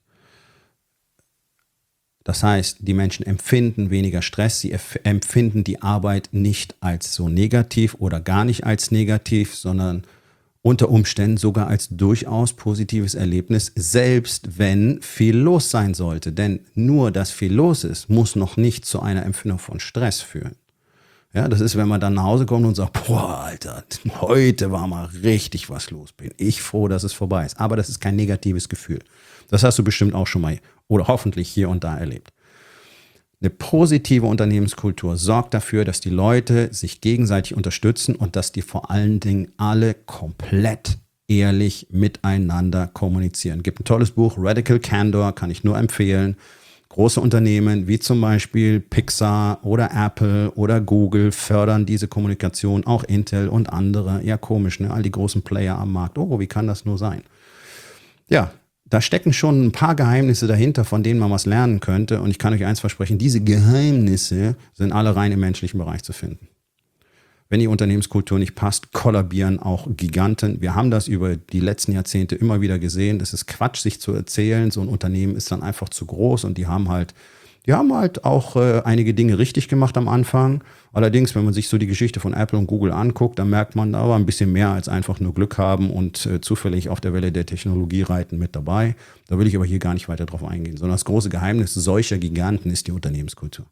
Das heißt, die Menschen empfinden weniger Stress, sie empfinden die Arbeit nicht als so negativ oder gar nicht als negativ, sondern unter Umständen sogar als durchaus positives Erlebnis, selbst wenn viel los sein sollte. Denn nur, dass viel los ist, muss noch nicht zu einer Empfindung von Stress führen. Ja, das ist, wenn man dann nach Hause kommt und sagt, boah, Alter, heute war mal richtig was los. Bin ich froh, dass es vorbei ist. Aber das ist kein negatives Gefühl. Das hast du bestimmt auch schon mal oder hoffentlich hier und da erlebt. Eine positive Unternehmenskultur sorgt dafür, dass die Leute sich gegenseitig unterstützen und dass die vor allen Dingen alle komplett ehrlich miteinander kommunizieren. Es gibt ein tolles Buch, Radical Candor, kann ich nur empfehlen. Große Unternehmen wie zum Beispiel Pixar oder Apple oder Google fördern diese Kommunikation, auch Intel und andere. Ja, komisch, ne? All die großen Player am Markt. Oh, wie kann das nur sein? Ja, da stecken schon ein paar Geheimnisse dahinter, von denen man was lernen könnte. Und ich kann euch eins versprechen, diese Geheimnisse sind alle rein im menschlichen Bereich zu finden. Wenn die Unternehmenskultur nicht passt, kollabieren auch Giganten. Wir haben das über die letzten Jahrzehnte immer wieder gesehen. Das ist Quatsch, sich zu erzählen. So ein Unternehmen ist dann einfach zu groß und die haben halt, die haben halt auch äh, einige Dinge richtig gemacht am Anfang. Allerdings, wenn man sich so die Geschichte von Apple und Google anguckt, dann merkt man, da war ein bisschen mehr als einfach nur Glück haben und äh, zufällig auf der Welle der Technologie reiten mit dabei. Da will ich aber hier gar nicht weiter drauf eingehen, sondern das große Geheimnis solcher Giganten ist die Unternehmenskultur.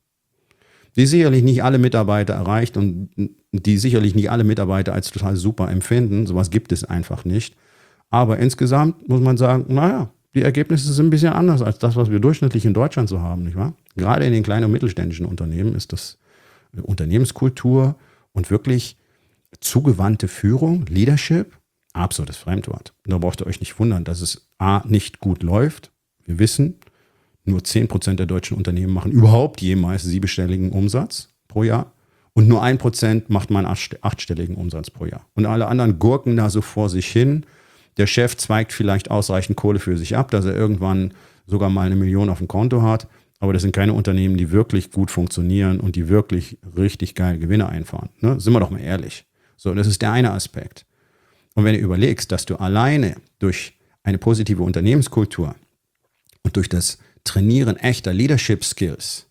Die sicherlich nicht alle Mitarbeiter erreicht und die sicherlich nicht alle Mitarbeiter als total super empfinden. Sowas gibt es einfach nicht. Aber insgesamt muss man sagen, naja, die Ergebnisse sind ein bisschen anders als das, was wir durchschnittlich in Deutschland so haben, nicht wahr? Gerade in den kleinen und mittelständischen Unternehmen ist das Unternehmenskultur und wirklich zugewandte Führung, Leadership, absolutes Fremdwort. Da braucht ihr euch nicht wundern, dass es A, nicht gut läuft. Wir wissen, nur zehn Prozent der deutschen Unternehmen machen überhaupt jemals siebenstelligen Umsatz pro Jahr. Und nur ein Prozent macht mal einen achtstelligen Umsatz pro Jahr. Und alle anderen gurken da so vor sich hin. Der Chef zweigt vielleicht ausreichend Kohle für sich ab, dass er irgendwann sogar mal eine Million auf dem Konto hat. Aber das sind keine Unternehmen, die wirklich gut funktionieren und die wirklich richtig geil Gewinne einfahren. Ne? Sind wir doch mal ehrlich. So, das ist der eine Aspekt. Und wenn du überlegst, dass du alleine durch eine positive Unternehmenskultur und durch das Trainieren echter Leadership Skills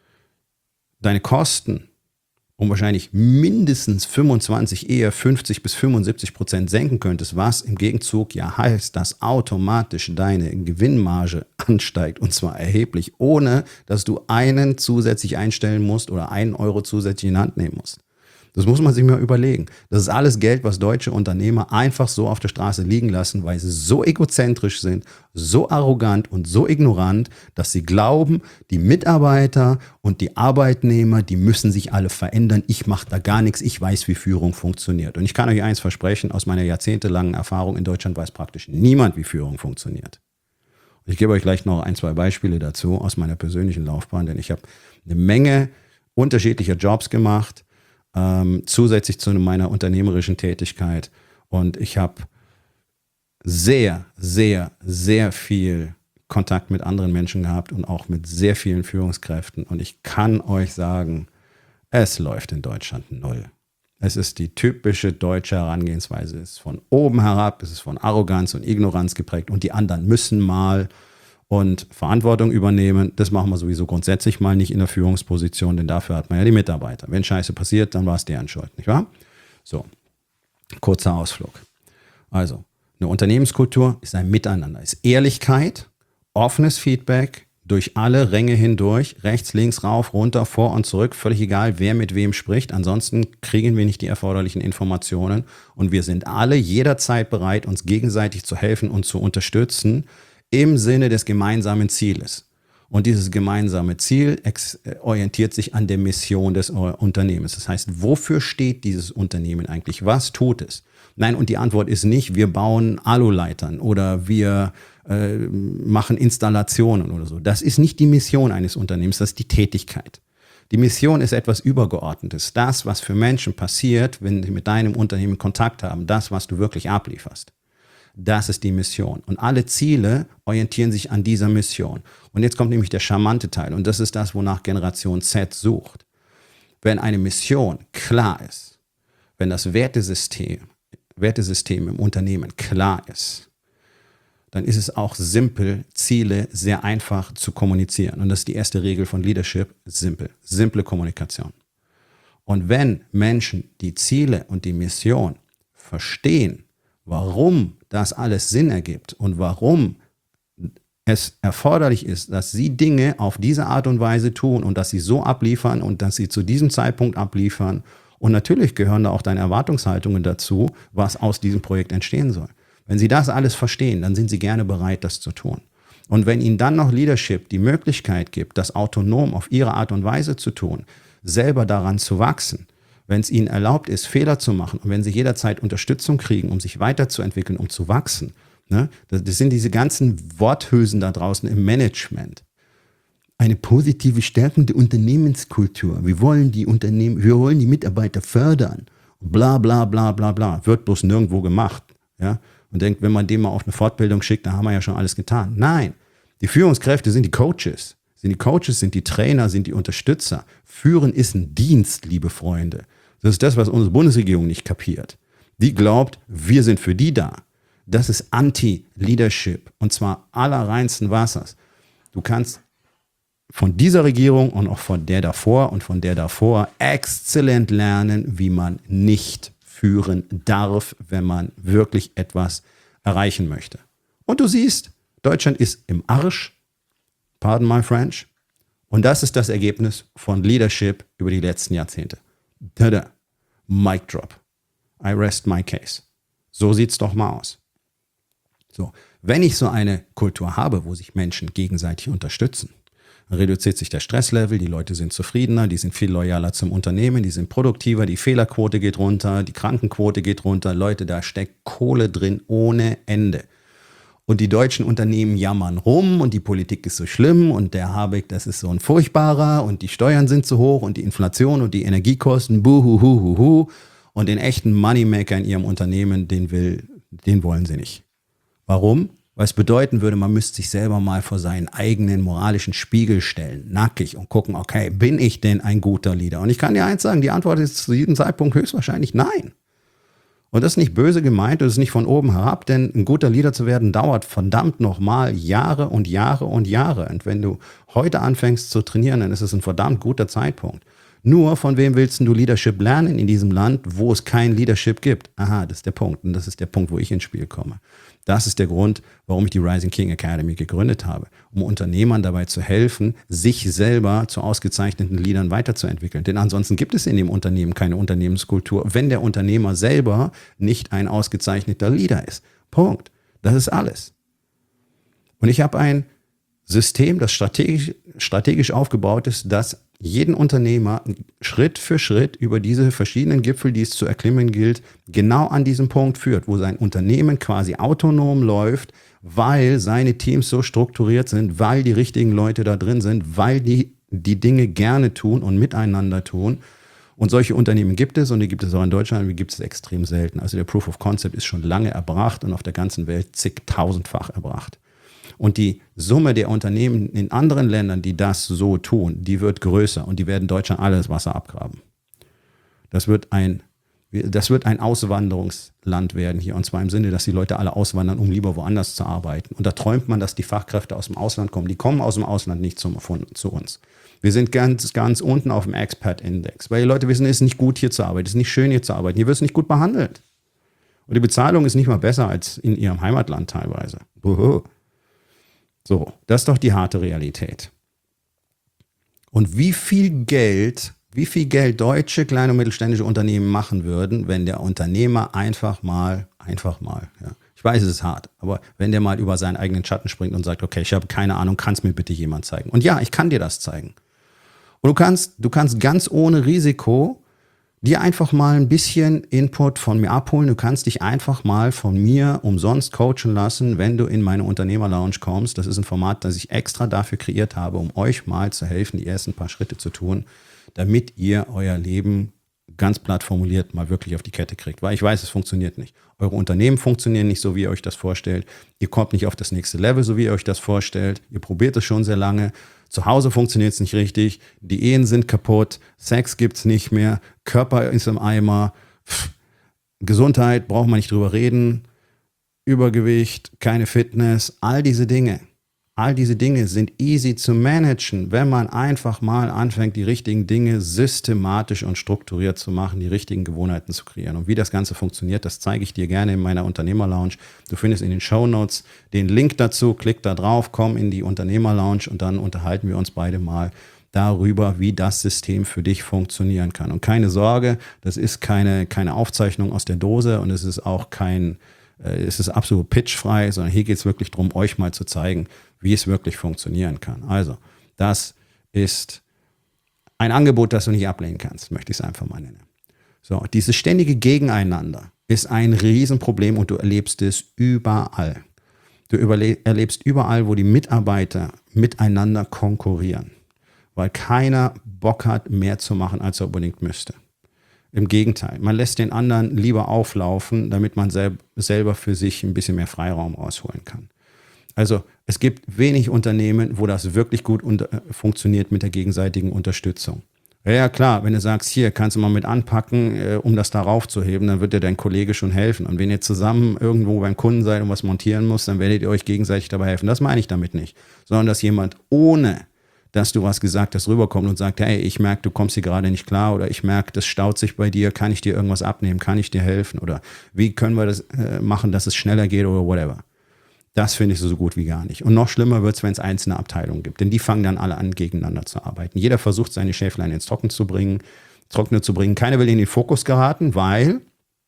deine Kosten um wahrscheinlich mindestens fünfundzwanzig, eher fünfzig bis fünfundsiebzig Prozent senken könntest, was im Gegenzug ja heißt, dass automatisch deine Gewinnmarge ansteigt und zwar erheblich, ohne dass du einen zusätzlich einstellen musst oder einen Euro zusätzlich in die Hand nehmen musst. Das muss man sich mal überlegen. Das ist alles Geld, was deutsche Unternehmer einfach so auf der Straße liegen lassen, weil sie so egozentrisch sind, so arrogant und so ignorant, dass sie glauben, die Mitarbeiter und die Arbeitnehmer, die müssen sich alle verändern. Ich mache da gar nichts. Ich weiß, wie Führung funktioniert. Und ich kann euch eins versprechen, aus meiner jahrzehntelangen Erfahrung in Deutschland weiß praktisch niemand, wie Führung funktioniert. Und ich gebe euch gleich noch ein, zwei Beispiele dazu aus meiner persönlichen Laufbahn, denn ich habe eine Menge unterschiedlicher Jobs gemacht, Ähm, zusätzlich zu meiner unternehmerischen Tätigkeit. Und ich habe sehr, sehr, sehr viel Kontakt mit anderen Menschen gehabt und auch mit sehr vielen Führungskräften. Und ich kann euch sagen, es läuft in Deutschland null. Es ist die typische deutsche Herangehensweise. Es ist von oben herab, es ist von Arroganz und Ignoranz geprägt und die anderen müssen mal und Verantwortung übernehmen. Das machen wir sowieso grundsätzlich mal nicht in der Führungsposition, denn dafür hat man ja die Mitarbeiter. Wenn Scheiße passiert, dann war es deren Schuld, nicht wahr? So, kurzer Ausflug. Also, eine Unternehmenskultur ist ein Miteinander, ist Ehrlichkeit, offenes Feedback durch alle Ränge hindurch, rechts, links, rauf, runter, vor und zurück, völlig egal, wer mit wem spricht. Ansonsten kriegen wir nicht die erforderlichen Informationen und wir sind alle jederzeit bereit, uns gegenseitig zu helfen und zu unterstützen, im Sinne des gemeinsamen Zieles. Und dieses gemeinsame Ziel ex- orientiert sich an der Mission des Unternehmens. Das heißt, wofür steht dieses Unternehmen eigentlich? Was tut es? Nein, und die Antwort ist nicht, wir bauen Aluleitern oder wir äh, machen Installationen oder so. Das ist nicht die Mission eines Unternehmens, das ist die Tätigkeit. Die Mission ist etwas Übergeordnetes. Das, was für Menschen passiert, wenn sie mit deinem Unternehmen Kontakt haben, das, was du wirklich ablieferst. Das ist die Mission. Und alle Ziele orientieren sich an dieser Mission. Und jetzt kommt nämlich der charmante Teil. Und das ist das, wonach Generation Z sucht. Wenn eine Mission klar ist, wenn das Wertesystem, Wertesystem im Unternehmen klar ist, dann ist es auch simpel, Ziele sehr einfach zu kommunizieren. Und das ist die erste Regel von Leadership, simpel, simple Kommunikation. Und wenn Menschen die Ziele und die Mission verstehen, warum das alles Sinn ergibt und warum es erforderlich ist, dass sie Dinge auf diese Art und Weise tun und dass sie so abliefern und dass sie zu diesem Zeitpunkt abliefern. Und natürlich gehören da auch deine Erwartungshaltungen dazu, was aus diesem Projekt entstehen soll. Wenn sie das alles verstehen, dann sind sie gerne bereit, das zu tun. Und wenn ihnen dann noch Leadership die Möglichkeit gibt, das autonom auf ihre Art und Weise zu tun, selber daran zu wachsen, wenn es ihnen erlaubt ist, Fehler zu machen und wenn sie jederzeit Unterstützung kriegen, um sich weiterzuentwickeln, um zu wachsen, ne? Das, das sind diese ganzen Worthülsen da draußen im Management. Eine positive, stärkende Unternehmenskultur. Wir wollen die Unternehmen, wir wollen die Mitarbeiter fördern. Bla bla bla bla bla. Wird bloß nirgendwo gemacht. Ja? Und denkt, wenn man den mal auf eine Fortbildung schickt, dann haben wir ja schon alles getan. Nein, die Führungskräfte sind die Coaches. Sind die Coaches, sind die Trainer, sind die Unterstützer. Führen ist ein Dienst, liebe Freunde. Das ist das, was unsere Bundesregierung nicht kapiert. Die glaubt, wir sind für die da. Das ist Anti-Leadership und zwar allerreinsten Wassers. Du kannst von dieser Regierung und auch von der davor und von der davor exzellent lernen, wie man nicht führen darf, wenn man wirklich etwas erreichen möchte. Und du siehst, Deutschland ist im Arsch, pardon my French, und das ist das Ergebnis von Leadership über die letzten Jahrzehnte. Tada, mic drop. I rest my case. So sieht's doch mal aus. So, wenn ich so eine Kultur habe, wo sich Menschen gegenseitig unterstützen, reduziert sich der Stresslevel, die Leute sind zufriedener, die sind viel loyaler zum Unternehmen, die sind produktiver, die Fehlerquote geht runter, die Krankenquote geht runter. Leute, da steckt Kohle drin ohne Ende. Und die deutschen Unternehmen jammern rum und die Politik ist so schlimm und der Habeck, das ist so ein Furchtbarer und die Steuern sind zu hoch und die Inflation und die Energiekosten, buhuhuhuhu. Und den echten Moneymaker in ihrem Unternehmen, den will, den wollen sie nicht. Warum? Weil es bedeuten würde, man müsste sich selber mal vor seinen eigenen moralischen Spiegel stellen, nackig und gucken, okay, bin ich denn ein guter Leader? Und ich kann dir eins sagen, die Antwort ist zu jedem Zeitpunkt höchstwahrscheinlich nein. Und das ist nicht böse gemeint, das ist nicht von oben herab, denn ein guter Leader zu werden dauert verdammt nochmal Jahre und Jahre und Jahre. Und wenn du heute anfängst zu trainieren, dann ist es ein verdammt guter Zeitpunkt. Nur, von wem willst du Leadership lernen in diesem Land, wo es kein Leadership gibt? Aha, das ist der Punkt. Und das ist der Punkt, wo ich ins Spiel komme. Das ist der Grund, warum ich die Rising King Academy gegründet habe, um Unternehmern dabei zu helfen, sich selber zu ausgezeichneten Leadern weiterzuentwickeln. Denn ansonsten gibt es in dem Unternehmen keine Unternehmenskultur, wenn der Unternehmer selber nicht ein ausgezeichneter Leader ist. Punkt. Das ist alles. Und ich habe ein System, das strategisch, strategisch aufgebaut ist, das jeden Unternehmer Schritt für Schritt über diese verschiedenen Gipfel, die es zu erklimmen gilt, genau an diesem Punkt führt, wo sein Unternehmen quasi autonom läuft, weil seine Teams so strukturiert sind, weil die richtigen Leute da drin sind, weil die die Dinge gerne tun und miteinander tun. Und solche Unternehmen gibt es und die gibt es auch in Deutschland, die gibt es extrem selten. Also der Proof of Concept ist schon lange erbracht und auf der ganzen Welt zigtausendfach erbracht. Und die Summe der Unternehmen in anderen Ländern, die das so tun, die wird größer und die werden Deutschland alles Wasser abgraben. Das wird ein, das wird ein Auswanderungsland werden hier und zwar im Sinne, dass die Leute alle auswandern, um lieber woanders zu arbeiten. Und da träumt man, dass die Fachkräfte aus dem Ausland kommen. Die kommen aus dem Ausland nicht zum, von, zu uns. Wir sind ganz, ganz unten auf dem Expat-Index, weil die Leute wissen, es ist nicht gut hier zu arbeiten, es ist nicht schön hier zu arbeiten, hier wird es nicht gut behandelt. Und die Bezahlung ist nicht mal besser als in ihrem Heimatland teilweise. Uhu. So, das ist doch die harte Realität. Und wie viel Geld, wie viel Geld deutsche kleine und mittelständische Unternehmen machen würden, wenn der Unternehmer einfach mal, einfach mal, ja, ich weiß, es ist hart, aber wenn der mal über seinen eigenen Schatten springt und sagt, okay, ich habe keine Ahnung, kann es mir bitte jemand zeigen? Und ja, ich kann dir das zeigen. Und du kannst, du kannst ganz ohne Risiko dir einfach mal ein bisschen Input von mir abholen. Du kannst dich einfach mal von mir umsonst coachen lassen, wenn du in meine Unternehmer-Lounge kommst. Das ist ein Format, das ich extra dafür kreiert habe, um euch mal zu helfen, die ersten paar Schritte zu tun, damit ihr euer Leben ganz platt formuliert mal wirklich auf die Kette kriegt. Weil ich weiß, es funktioniert nicht. Eure Unternehmen funktionieren nicht so, wie ihr euch das vorstellt. Ihr kommt nicht auf das nächste Level, so wie ihr euch das vorstellt. Ihr probiert es schon sehr lange. Zu Hause funktioniert es nicht richtig. Die Ehen sind kaputt. Sex gibt es nicht mehr. Körper ist im Eimer. Pff, Gesundheit, braucht man nicht drüber reden. Übergewicht, keine Fitness, all diese Dinge. All diese Dinge sind easy zu managen, wenn man einfach mal anfängt, die richtigen Dinge systematisch und strukturiert zu machen, die richtigen Gewohnheiten zu kreieren. Und wie das Ganze funktioniert, das zeige ich dir gerne in meiner Unternehmer-Lounge. Du findest in den Shownotes den Link dazu, klick da drauf, komm in die Unternehmer-Lounge und dann unterhalten wir uns beide mal darüber, wie das System für dich funktionieren kann. Und keine Sorge, das ist keine, keine Aufzeichnung aus der Dose und es ist auch kein, äh, es ist absolut pitchfrei, sondern hier geht es wirklich darum, euch mal zu zeigen, wie es wirklich funktionieren kann. Also, das ist ein Angebot, das du nicht ablehnen kannst, möchte ich es einfach mal nennen. So, dieses ständige Gegeneinander ist ein Riesenproblem und du erlebst es überall. Du überle- erlebst überall, wo die Mitarbeiter miteinander konkurrieren, weil keiner Bock hat, mehr zu machen, als er unbedingt müsste. Im Gegenteil, man lässt den anderen lieber auflaufen, damit man sel- selber für sich ein bisschen mehr Freiraum rausholen kann. Also es gibt wenig Unternehmen, wo das wirklich gut unter, funktioniert mit der gegenseitigen Unterstützung. Ja, ja klar, wenn du sagst, hier kannst du mal mit anpacken, äh, um das darauf zu heben, dann wird dir dein Kollege schon helfen. Und wenn ihr zusammen irgendwo beim Kunden seid und was montieren müsst, dann werdet ihr euch gegenseitig dabei helfen. Das meine ich damit nicht. Sondern dass jemand, ohne dass du was gesagt hast, rüberkommt und sagt, hey, ich merke, du kommst hier gerade nicht klar oder ich merke, das staut sich bei dir, kann ich dir irgendwas abnehmen, kann ich dir helfen oder wie können wir das äh, machen, dass es schneller geht oder whatever. Das finde ich so gut wie gar nicht. Und noch schlimmer wird es, wenn es einzelne Abteilungen gibt. Denn die fangen dann alle an, gegeneinander zu arbeiten. Jeder versucht, seine Schäflein ins Trocken zu bringen, Trockene zu bringen. Keiner will in den Fokus geraten, weil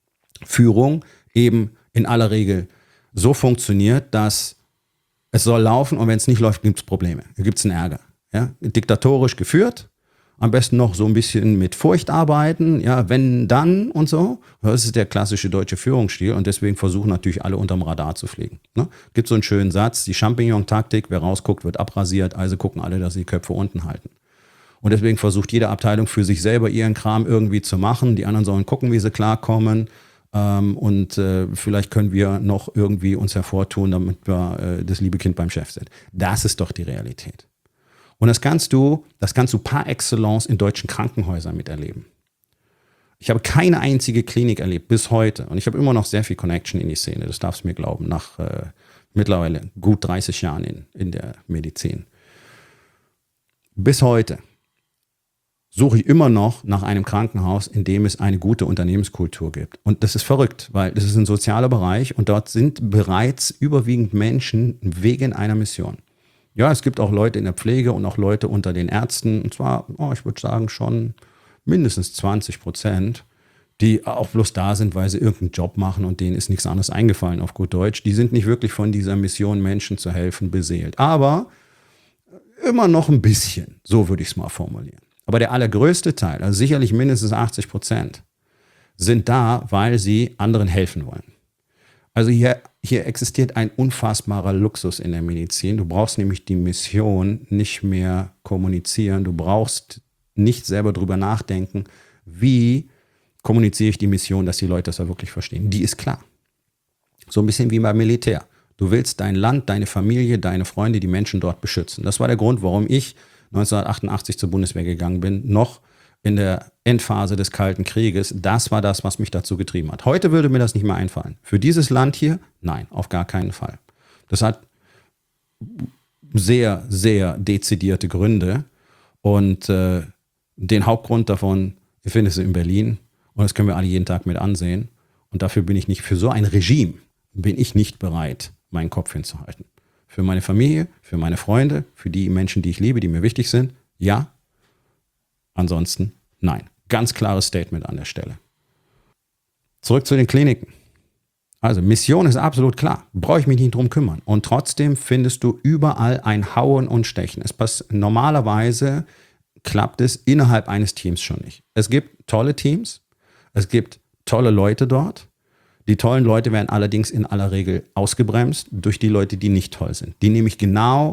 Führung eben in aller Regel so funktioniert, dass es soll laufen und wenn es nicht läuft, gibt es Probleme. Da gibt es einen Ärger. Ja? Diktatorisch geführt. Am besten noch so ein bisschen mit Furcht arbeiten, ja, wenn, dann und so. Das ist der klassische deutsche Führungsstil und deswegen versuchen natürlich alle unterm Radar zu fliegen. Ne? Gibt so einen schönen Satz, die Champignon-Taktik, wer rausguckt, wird abrasiert, also gucken alle, dass sie die Köpfe unten halten. Und deswegen versucht jede Abteilung für sich selber ihren Kram irgendwie zu machen. Die anderen sollen gucken, wie sie klarkommen. Ähm, und äh, vielleicht können wir noch irgendwie uns hervortun, damit wir äh, das liebe Kind beim Chef sind. Das ist doch die Realität. Und das kannst du, das kannst du par excellence in deutschen Krankenhäusern miterleben. Ich habe keine einzige Klinik erlebt bis heute. Und ich habe immer noch sehr viel Connection in die Szene. Das darfst du mir glauben, nach äh, mittlerweile gut dreißig Jahren in, in der Medizin. Bis heute suche ich immer noch nach einem Krankenhaus, in dem es eine gute Unternehmenskultur gibt. Und das ist verrückt, weil das ist ein sozialer Bereich und dort sind bereits überwiegend Menschen wegen einer Mission. Ja, es gibt auch Leute in der Pflege und auch Leute unter den Ärzten, und zwar, oh, ich würde sagen, schon mindestens zwanzig Prozent, die auch bloß da sind, weil sie irgendeinen Job machen und denen ist nichts anderes eingefallen auf gut Deutsch. Die sind nicht wirklich von dieser Mission, Menschen zu helfen, beseelt. Aber immer noch ein bisschen, so würde ich es mal formulieren. Aber der allergrößte Teil, also sicherlich mindestens achtzig Prozent, sind da, weil sie anderen helfen wollen. Also hier, hier existiert ein unfassbarer Luxus in der Medizin. Du brauchst nämlich die Mission nicht mehr kommunizieren. Du brauchst nicht selber drüber nachdenken, wie kommuniziere ich die Mission, dass die Leute das ja wirklich verstehen. Die ist klar. So ein bisschen wie beim Militär. Du willst dein Land, deine Familie, deine Freunde, die Menschen dort beschützen. Das war der Grund, warum ich neunzehnhundertachtundachtzig zur Bundeswehr gegangen bin, noch in der Endphase des Kalten Krieges. Das war das, was mich dazu getrieben hat. Heute würde mir das nicht mehr einfallen. Für dieses Land hier? Nein, auf gar keinen Fall. Das hat sehr, sehr dezidierte Gründe und äh, den Hauptgrund davon findest du in Berlin und das können wir alle jeden Tag mit ansehen und dafür bin ich nicht, für so ein Regime bin ich nicht bereit, meinen Kopf hinzuhalten. Für meine Familie, für meine Freunde, für die Menschen, die ich liebe, die mir wichtig sind, ja. Ansonsten nein. Ganz klares Statement an der Stelle. Zurück zu den Kliniken. Also Mission ist absolut klar. Brauche ich mich nicht drum kümmern. Und trotzdem findest du überall ein Hauen und Stechen. Es pass- Normalerweise klappt es innerhalb eines Teams schon nicht. Es gibt tolle Teams. Es gibt tolle Leute dort. Die tollen Leute werden allerdings in aller Regel ausgebremst durch die Leute, die nicht toll sind. Die nämlich genau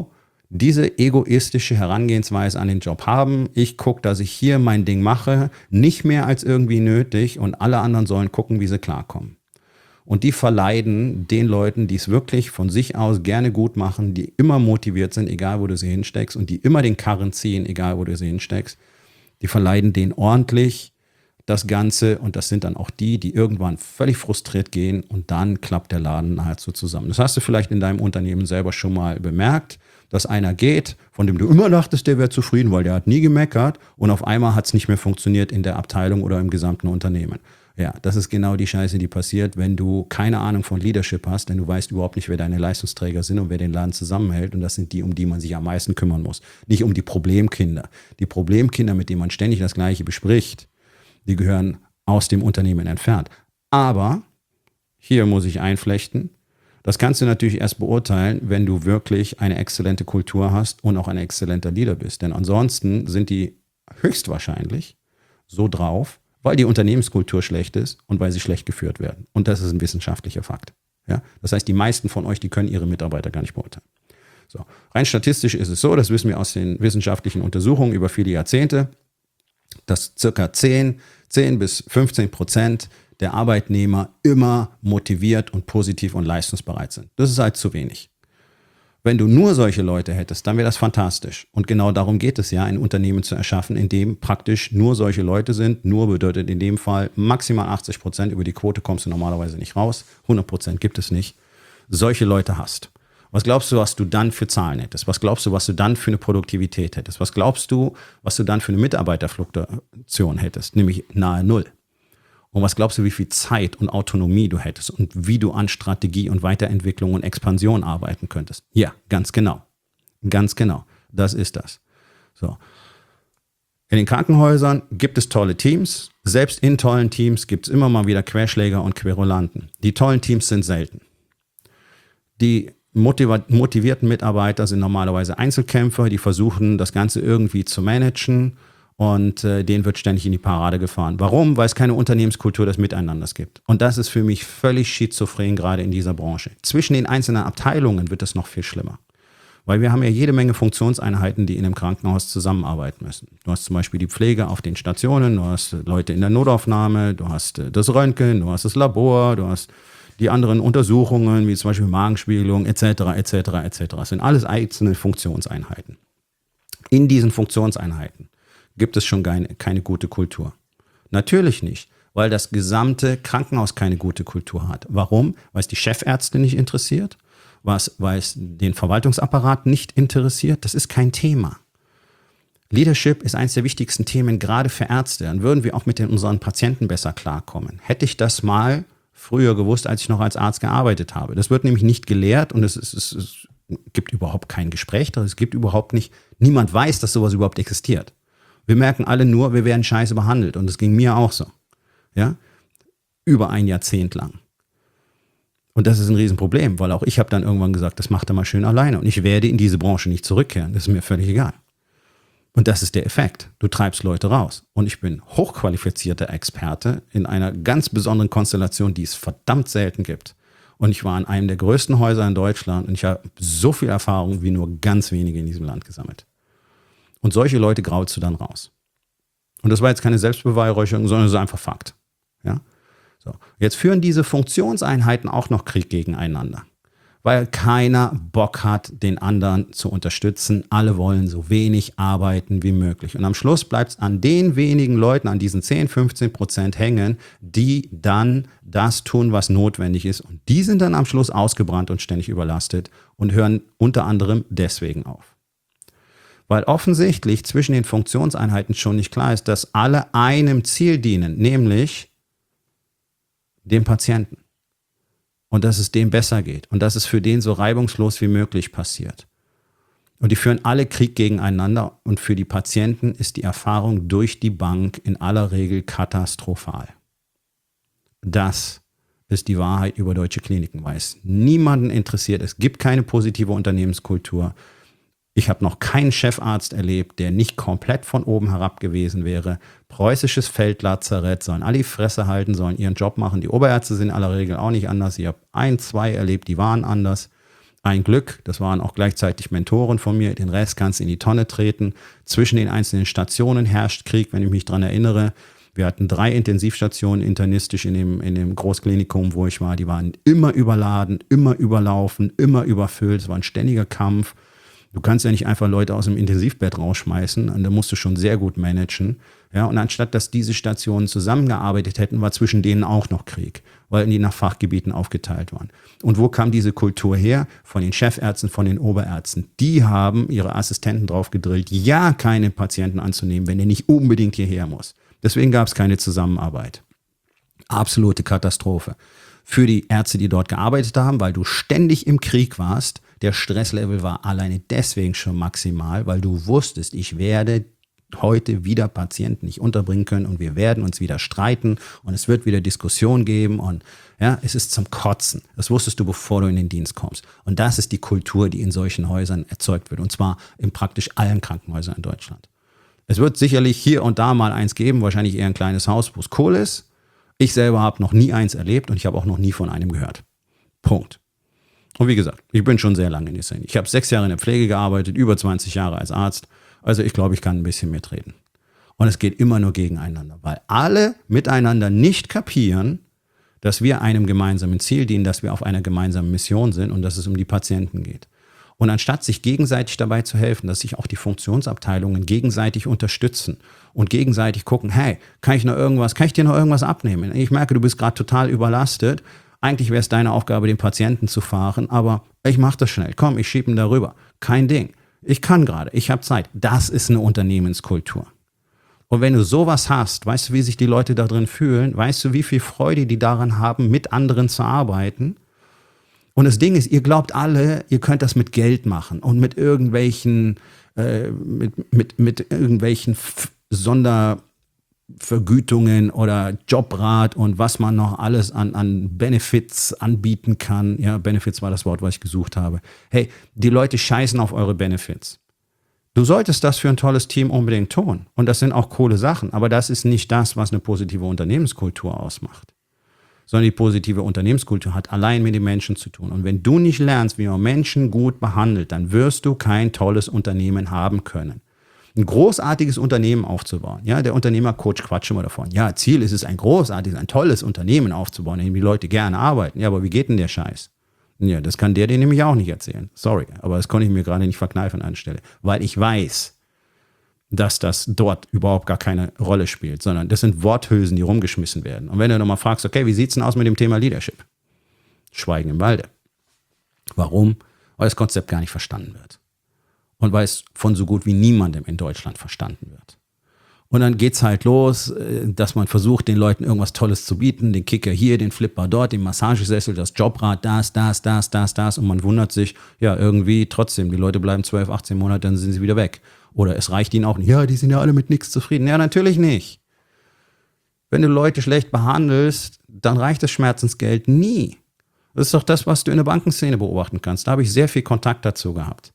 diese egoistische Herangehensweise an den Job haben. Ich gucke, dass ich hier mein Ding mache, nicht mehr als irgendwie nötig und alle anderen sollen gucken, wie sie klarkommen. Und die verleiden den Leuten, die es wirklich von sich aus gerne gut machen, die immer motiviert sind, egal wo du sie hinsteckst und die immer den Karren ziehen, egal wo du sie hinsteckst, die verleiden denen ordentlich das Ganze und das sind dann auch die, die irgendwann völlig frustriert gehen und dann klappt der Laden nahezu zusammen. Das hast du vielleicht in deinem Unternehmen selber schon mal bemerkt, dass einer geht, von dem du immer dachtest, der wäre zufrieden, weil der hat nie gemeckert und auf einmal hat es nicht mehr funktioniert in der Abteilung oder im gesamten Unternehmen. Ja, das ist genau die Scheiße, die passiert, wenn du keine Ahnung von Leadership hast, denn du weißt überhaupt nicht, wer deine Leistungsträger sind und wer den Laden zusammenhält und das sind die, um die man sich am meisten kümmern muss. Nicht um die Problemkinder. Die Problemkinder, mit denen man ständig das Gleiche bespricht, die gehören aus dem Unternehmen entfernt. Aber, hier muss ich einflechten, das kannst du natürlich erst beurteilen, wenn du wirklich eine exzellente Kultur hast und auch ein exzellenter Leader bist. Denn ansonsten sind die höchstwahrscheinlich so drauf, weil die Unternehmenskultur schlecht ist und weil sie schlecht geführt werden. Und das ist ein wissenschaftlicher Fakt. Ja? Das heißt, die meisten von euch, die können ihre Mitarbeiter gar nicht beurteilen. So. Rein statistisch ist es so, das wissen wir aus den wissenschaftlichen Untersuchungen über viele Jahrzehnte, dass circa zehn bis fünfzehn Prozent der Arbeitnehmer immer motiviert und positiv und leistungsbereit sind. Das ist halt zu wenig. Wenn du nur solche Leute hättest, dann wäre das fantastisch. Und genau darum geht es ja, ein Unternehmen zu erschaffen, in dem praktisch nur solche Leute sind. Nur bedeutet in dem Fall maximal achtzig Prozent. Über die Quote kommst du normalerweise nicht raus. hundert Prozent gibt es nicht. Solche Leute hast. Was glaubst du, was du dann für Zahlen hättest? Was glaubst du, was du dann für eine Produktivität hättest? Was glaubst du, was du dann für eine Mitarbeiterfluktuation hättest? Nämlich nahe Null. Und was glaubst du, wie viel Zeit und Autonomie du hättest und wie du an Strategie und Weiterentwicklung und Expansion arbeiten könntest? Ja, ganz genau. Ganz genau. Das ist das. So. In den Krankenhäusern gibt es tolle Teams. Selbst in tollen Teams gibt es immer mal wieder Querschläger und Querulanten. Die tollen Teams sind selten. Die motivierten Mitarbeiter sind normalerweise Einzelkämpfer, die versuchen, das Ganze irgendwie zu managen. Und äh, denen wird ständig in die Parade gefahren. Warum? Weil es keine Unternehmenskultur des Miteinanders gibt. Und das ist für mich völlig schizophren, gerade in dieser Branche. Zwischen den einzelnen Abteilungen wird es noch viel schlimmer. Weil wir haben ja jede Menge Funktionseinheiten, die in einem Krankenhaus zusammenarbeiten müssen. Du hast zum Beispiel die Pflege auf den Stationen, du hast Leute in der Notaufnahme, du hast äh, das Röntgen, du hast das Labor, du hast die anderen Untersuchungen, wie zum Beispiel Magenspiegelung, et cetera, et cetera, et cetera. Das sind alles einzelne Funktionseinheiten. In diesen Funktionseinheiten gibt es schon keine, keine gute Kultur. Natürlich nicht, weil das gesamte Krankenhaus keine gute Kultur hat. Warum? Weil es die Chefärzte nicht interessiert, was, weil es den Verwaltungsapparat nicht interessiert. Das ist kein Thema. Leadership ist eines der wichtigsten Themen, gerade für Ärzte. Dann würden wir auch mit den, unseren Patienten besser klarkommen. Hätte ich das mal früher gewusst, als ich noch als Arzt gearbeitet habe. Das wird nämlich nicht gelehrt und es, ist, es, es gibt überhaupt kein Gespräch darüber. Es gibt überhaupt nicht, niemand weiß, dass sowas überhaupt existiert. Wir merken alle nur, wir werden scheiße behandelt. Und das ging mir auch so. Ja? Über ein Jahrzehnt lang. Und das ist ein Riesenproblem, weil auch ich habe dann irgendwann gesagt, das macht er mal schön alleine. Und ich werde in diese Branche nicht zurückkehren. Das ist mir völlig egal. Und das ist der Effekt. Du treibst Leute raus. Und ich bin hochqualifizierter Experte in einer ganz besonderen Konstellation, die es verdammt selten gibt. Und ich war in einem der größten Häuser in Deutschland und ich habe so viel Erfahrung wie nur ganz wenige in diesem Land gesammelt. Und solche Leute graulst du dann raus. Und das war jetzt keine Selbstbeweihräucherung, sondern es ist einfach Fakt. Ja? So. Jetzt führen diese Funktionseinheiten auch noch Krieg gegeneinander. Weil keiner Bock hat, den anderen zu unterstützen. Alle wollen so wenig arbeiten wie möglich. Und am Schluss bleibt es an den wenigen Leuten, an diesen zehn, fünfzehn Prozent hängen, die dann das tun, was notwendig ist. Und die sind dann am Schluss ausgebrannt und ständig überlastet und hören unter anderem deswegen auf. Weil offensichtlich zwischen den Funktionseinheiten schon nicht klar ist, dass alle einem Ziel dienen, nämlich dem Patienten. Und dass es dem besser geht und dass es für den so reibungslos wie möglich passiert. Und die führen alle Krieg gegeneinander und für die Patienten ist die Erfahrung durch die Bank in aller Regel katastrophal. Das ist die Wahrheit über deutsche Kliniken, weil es niemanden interessiert. Es gibt keine positive Unternehmenskultur. Ich habe noch keinen Chefarzt erlebt, der nicht komplett von oben herab gewesen wäre. Preußisches Feldlazarett, sollen alle die Fresse halten, sollen ihren Job machen. Die Oberärzte sind in aller Regel auch nicht anders. Ich habe ein, zwei erlebt, die waren anders. Ein Glück, das waren auch gleichzeitig Mentoren von mir, den Rest kannst du in die Tonne treten. Zwischen den einzelnen Stationen herrscht Krieg, wenn ich mich dran erinnere. Wir hatten drei Intensivstationen internistisch in dem, in dem Großklinikum, wo ich war. Die waren immer überladen, immer überlaufen, immer überfüllt. Es war ein ständiger Kampf. Du kannst ja nicht einfach Leute aus dem Intensivbett rausschmeißen. Und da musst du schon sehr gut managen. Ja, und anstatt, dass diese Stationen zusammengearbeitet hätten, war zwischen denen auch noch Krieg, weil die nach Fachgebieten aufgeteilt waren. Und wo kam diese Kultur her? Von den Chefärzten, von den Oberärzten. Die haben ihre Assistenten drauf gedrillt, ja, keine Patienten anzunehmen, wenn der nicht unbedingt hierher muss. Deswegen gab es keine Zusammenarbeit. Absolute Katastrophe. Für die Ärzte, die dort gearbeitet haben, weil du ständig im Krieg warst. Der Stresslevel war alleine deswegen schon maximal, weil du wusstest, ich werde heute wieder Patienten nicht unterbringen können und wir werden uns wieder streiten und es wird wieder Diskussion geben und ja, es ist zum Kotzen. Das wusstest du, bevor du in den Dienst kommst. Und das ist die Kultur, die in solchen Häusern erzeugt wird und zwar in praktisch allen Krankenhäusern in Deutschland. Es wird sicherlich hier und da mal eins geben, wahrscheinlich eher ein kleines Haus, wo es cool ist. Ich selber habe noch nie eins erlebt und ich habe auch noch nie von einem gehört. Punkt. Und wie gesagt, ich bin schon sehr lange in der Szene. Ich habe sechs Jahre in der Pflege gearbeitet, über zwanzig Jahre als Arzt. Also ich glaube, ich kann ein bisschen mitreden. Und es geht immer nur gegeneinander, weil alle miteinander nicht kapieren, dass wir einem gemeinsamen Ziel dienen, dass wir auf einer gemeinsamen Mission sind und dass es um die Patienten geht. Und anstatt sich gegenseitig dabei zu helfen, dass sich auch die Funktionsabteilungen gegenseitig unterstützen und gegenseitig gucken, hey, kann ich noch irgendwas, kann ich dir noch irgendwas abnehmen? Ich merke, du bist gerade total überlastet. Eigentlich wäre es deine Aufgabe, den Patienten zu fahren, aber ich mache das schnell. Komm, ich schiebe ihn darüber. Kein Ding. Ich kann gerade, ich habe Zeit. Das ist eine Unternehmenskultur. Und wenn du sowas hast, weißt du, wie sich die Leute da drin fühlen? Weißt du, wie viel Freude die daran haben, mit anderen zu arbeiten? Und das Ding ist, ihr glaubt alle, ihr könnt das mit Geld machen und mit irgendwelchen, äh, mit, mit, mit irgendwelchen F- Sondervergütungen oder Jobrat und was man noch alles an, an Benefits anbieten kann. Ja, Benefits war das Wort, was ich gesucht habe. Hey, die Leute scheißen auf eure Benefits. Du solltest das für ein tolles Team unbedingt tun. Und das sind auch coole Sachen. Aber das ist nicht das, was eine positive Unternehmenskultur ausmacht. Sondern die positive Unternehmenskultur hat allein mit den Menschen zu tun. Und wenn du nicht lernst, wie man Menschen gut behandelt, dann wirst du kein tolles Unternehmen haben können. Ein großartiges Unternehmen aufzubauen. Ja, der Unternehmercoach quatscht immer davon. Ja, Ziel ist es, ein großartiges, ein tolles Unternehmen aufzubauen, in dem die Leute gerne arbeiten. Ja, aber wie geht denn der Scheiß? Ja, das kann der dir nämlich auch nicht erzählen. Sorry, aber das konnte ich mir gerade nicht verkneifen an der Stelle. Weil ich weiß, dass das dort überhaupt gar keine Rolle spielt, sondern das sind Worthülsen, die rumgeschmissen werden. Und wenn du nochmal fragst, okay, wie sieht's denn aus mit dem Thema Leadership? Schweigen im Walde. Warum? Weil das Konzept gar nicht verstanden wird. Und weil es von so gut wie niemandem in Deutschland verstanden wird. Und dann geht's halt los, dass man versucht, den Leuten irgendwas Tolles zu bieten, den Kicker hier, den Flipper dort, den Massagesessel, das Jobrad, das, das, das, das, das. Und man wundert sich, ja, irgendwie trotzdem, die Leute bleiben zwölf, achtzehn Monate, dann sind sie wieder weg. Oder es reicht ihnen auch nicht. Ja, die sind ja alle mit nichts zufrieden. Ja, natürlich nicht. Wenn du Leute schlecht behandelst, dann reicht das Schmerzensgeld nie. Das ist doch das, was du in der Bankenszene beobachten kannst. Da habe ich sehr viel Kontakt dazu gehabt.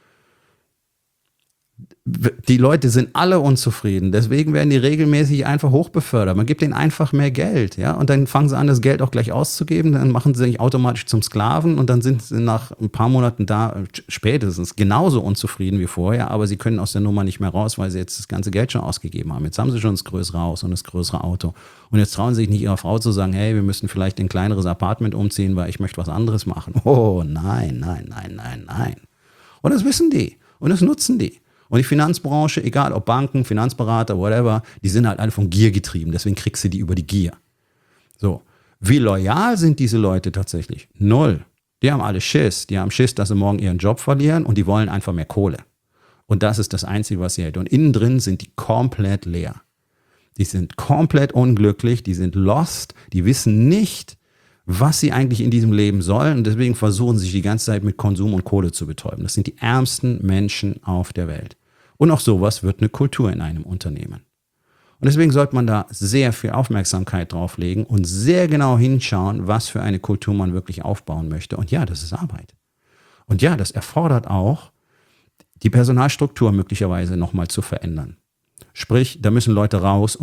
Die Leute sind alle unzufrieden, deswegen werden die regelmäßig einfach hochbefördert. Man gibt ihnen einfach mehr Geld, ja, und dann fangen sie an, das Geld auch gleich auszugeben, dann machen sie sich automatisch zum Sklaven und dann sind sie nach ein paar Monaten da, spätestens genauso unzufrieden wie vorher, aber sie können aus der Nummer nicht mehr raus, weil sie jetzt das ganze Geld schon ausgegeben haben. Jetzt haben sie schon das größere Haus und das größere Auto und jetzt trauen sie sich nicht ihrer Frau zu sagen, hey, wir müssen vielleicht in ein kleineres Apartment umziehen, weil ich möchte was anderes machen. Oh, nein, nein, nein, nein, nein. Und das wissen die und das nutzen die. Und die Finanzbranche, egal ob Banken, Finanzberater, whatever, die sind halt alle von Gier getrieben. Deswegen kriegst du die über die Gier. So. Wie loyal sind diese Leute tatsächlich? Null. Die haben alle Schiss. Die haben Schiss, dass sie morgen ihren Job verlieren und die wollen einfach mehr Kohle. Und das ist das Einzige, was sie hält. Und innen drin sind die komplett leer. Die sind komplett unglücklich, die sind lost, die wissen nicht, was sie eigentlich in diesem Leben sollen. Und deswegen versuchen sie sich die ganze Zeit mit Konsum und Kohle zu betäuben. Das sind die ärmsten Menschen auf der Welt. Und auch sowas wird eine Kultur in einem Unternehmen. Und deswegen sollte man da sehr viel Aufmerksamkeit drauf legen und sehr genau hinschauen, was für eine Kultur man wirklich aufbauen möchte. Und ja, das ist Arbeit. Und ja, das erfordert auch, die Personalstruktur möglicherweise nochmal zu verändern. Sprich, da müssen Leute raus und neue Leute müssen rein. Und das Geile ist,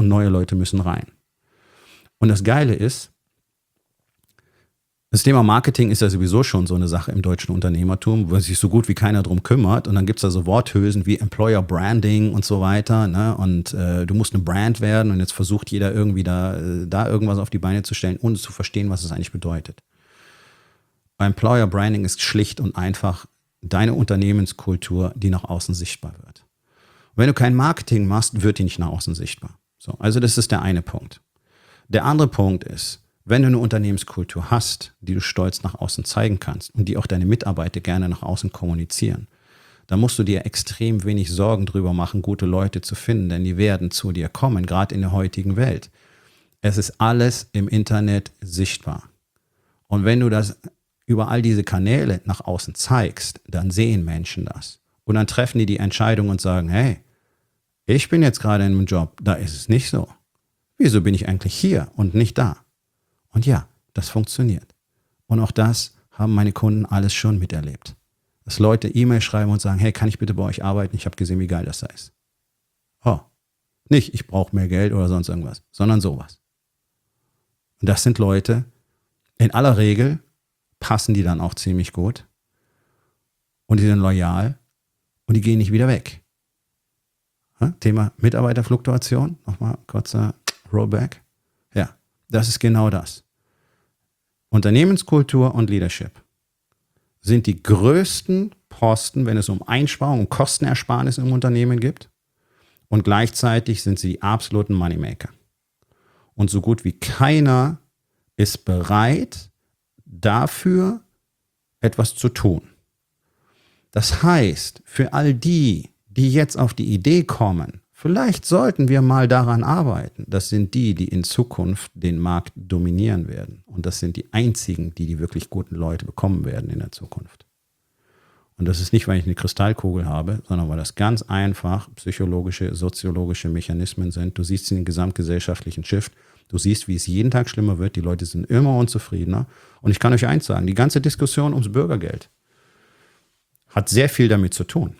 Das Thema Marketing ist ja sowieso schon so eine Sache im deutschen Unternehmertum, wo sich so gut wie keiner drum kümmert. Und dann gibt es da so Worthülsen wie Employer Branding und so weiter. Ne? Und äh, du musst eine Brand werden und jetzt versucht jeder irgendwie da, äh, da irgendwas auf die Beine zu stellen, ohne zu verstehen, was es eigentlich bedeutet. Employer Branding ist schlicht und einfach deine Unternehmenskultur, die nach außen sichtbar wird. Und wenn du kein Marketing machst, wird die nicht nach außen sichtbar. So, also das ist der eine Punkt. Der andere Punkt ist, wenn du eine Unternehmenskultur hast, die du stolz nach außen zeigen kannst und die auch deine Mitarbeiter gerne nach außen kommunizieren, dann musst du dir extrem wenig Sorgen drüber machen, gute Leute zu finden, denn die werden zu dir kommen, gerade in der heutigen Welt. Es ist alles im Internet sichtbar. Und wenn du das über all diese Kanäle nach außen zeigst, dann sehen Menschen das. Und dann treffen die die Entscheidung und sagen, hey, ich bin jetzt gerade in einem Job, da ist es nicht so. Wieso bin ich eigentlich hier und nicht da? Und ja, das funktioniert. Und auch das haben meine Kunden alles schon miterlebt. Dass Leute E-Mail schreiben und sagen, hey, kann ich bitte bei euch arbeiten? Ich habe gesehen, wie geil das da ist. Oh, nicht, ich brauche mehr Geld oder sonst irgendwas, sondern sowas. Und das sind Leute, in aller Regel passen die dann auch ziemlich gut. Und die sind loyal und die gehen nicht wieder weg. Thema Mitarbeiterfluktuation, nochmal kurzer Rollback. Ja, das ist genau das. Unternehmenskultur und Leadership sind die größten Posten, wenn es um Einsparung und Kostenersparnis im Unternehmen geht. Und gleichzeitig sind sie die absoluten Moneymaker. Und so gut wie keiner ist bereit, dafür etwas zu tun. Das heißt, für all die, die jetzt auf die Idee kommen, vielleicht sollten wir mal daran arbeiten. Das sind die, die in Zukunft den Markt dominieren werden. Und das sind die einzigen, die die wirklich guten Leute bekommen werden in der Zukunft. Und das ist nicht, weil ich eine Kristallkugel habe, sondern weil das ganz einfach psychologische, soziologische Mechanismen sind. Du siehst den gesamtgesellschaftlichen Shift. Du siehst, wie es jeden Tag schlimmer wird. Die Leute sind immer unzufriedener. Und ich kann euch eins sagen, die ganze Diskussion ums Bürgergeld hat sehr viel damit zu tun.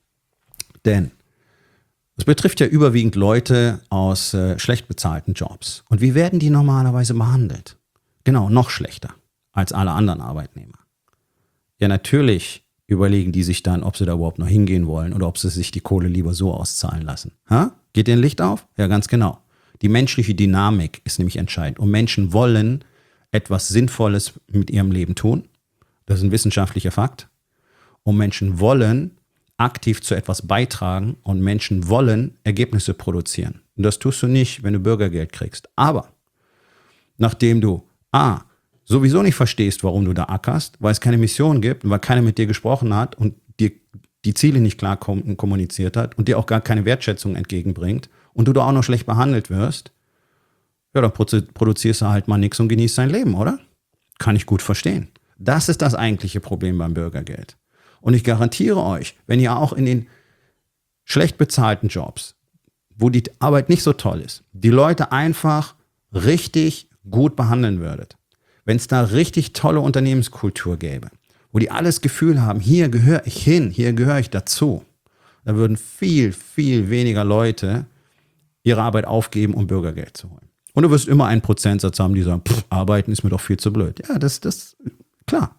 Denn es betrifft ja überwiegend Leute aus äh, schlecht bezahlten Jobs. Und wie werden die normalerweise behandelt? Genau, noch schlechter als alle anderen Arbeitnehmer. Ja, natürlich überlegen die sich dann, ob sie da überhaupt noch hingehen wollen oder ob sie sich die Kohle lieber so auszahlen lassen. Ha? Geht dir ein Licht auf? Ja, ganz genau. Die menschliche Dynamik ist nämlich entscheidend. Und Menschen wollen etwas Sinnvolles mit ihrem Leben tun. Das ist ein wissenschaftlicher Fakt. Und Menschen wollen aktiv zu etwas beitragen und Menschen wollen Ergebnisse produzieren. Und das tust du nicht, wenn du Bürgergeld kriegst. Aber nachdem du A, sowieso nicht verstehst, warum du da ackerst, weil es keine Mission gibt und weil keiner mit dir gesprochen hat und dir die Ziele nicht klar kom- kommuniziert hat und dir auch gar keine Wertschätzung entgegenbringt und du da auch noch schlecht behandelt wirst, ja, dann produ- produzierst du halt mal nichts und genießt dein Leben, oder? Kann ich gut verstehen. Das ist das eigentliche Problem beim Bürgergeld. Und ich garantiere euch, wenn ihr auch in den schlecht bezahlten Jobs, wo die Arbeit nicht so toll ist, die Leute einfach richtig gut behandeln würdet, wenn es da richtig tolle Unternehmenskultur gäbe, wo die alles Gefühl haben, hier gehöre ich hin, hier gehöre ich dazu, da würden viel, viel weniger Leute ihre Arbeit aufgeben, um Bürgergeld zu holen. Und du wirst immer einen Prozentsatz haben, die sagen, pff, arbeiten ist mir doch viel zu blöd. Ja, das ist klar.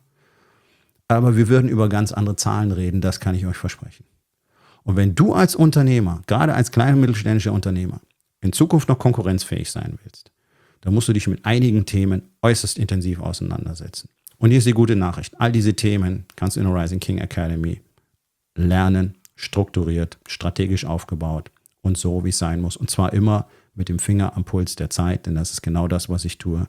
Aber wir würden über ganz andere Zahlen reden, das kann ich euch versprechen. Und wenn du als Unternehmer, gerade als kleiner und mittelständischer Unternehmer, in Zukunft noch konkurrenzfähig sein willst, dann musst du dich mit einigen Themen äußerst intensiv auseinandersetzen. Und hier ist die gute Nachricht. All diese Themen kannst du in der Rising King Academy lernen, strukturiert, strategisch aufgebaut und so, wie es sein muss. Und zwar immer mit dem Finger am Puls der Zeit, denn das ist genau das, was ich tue.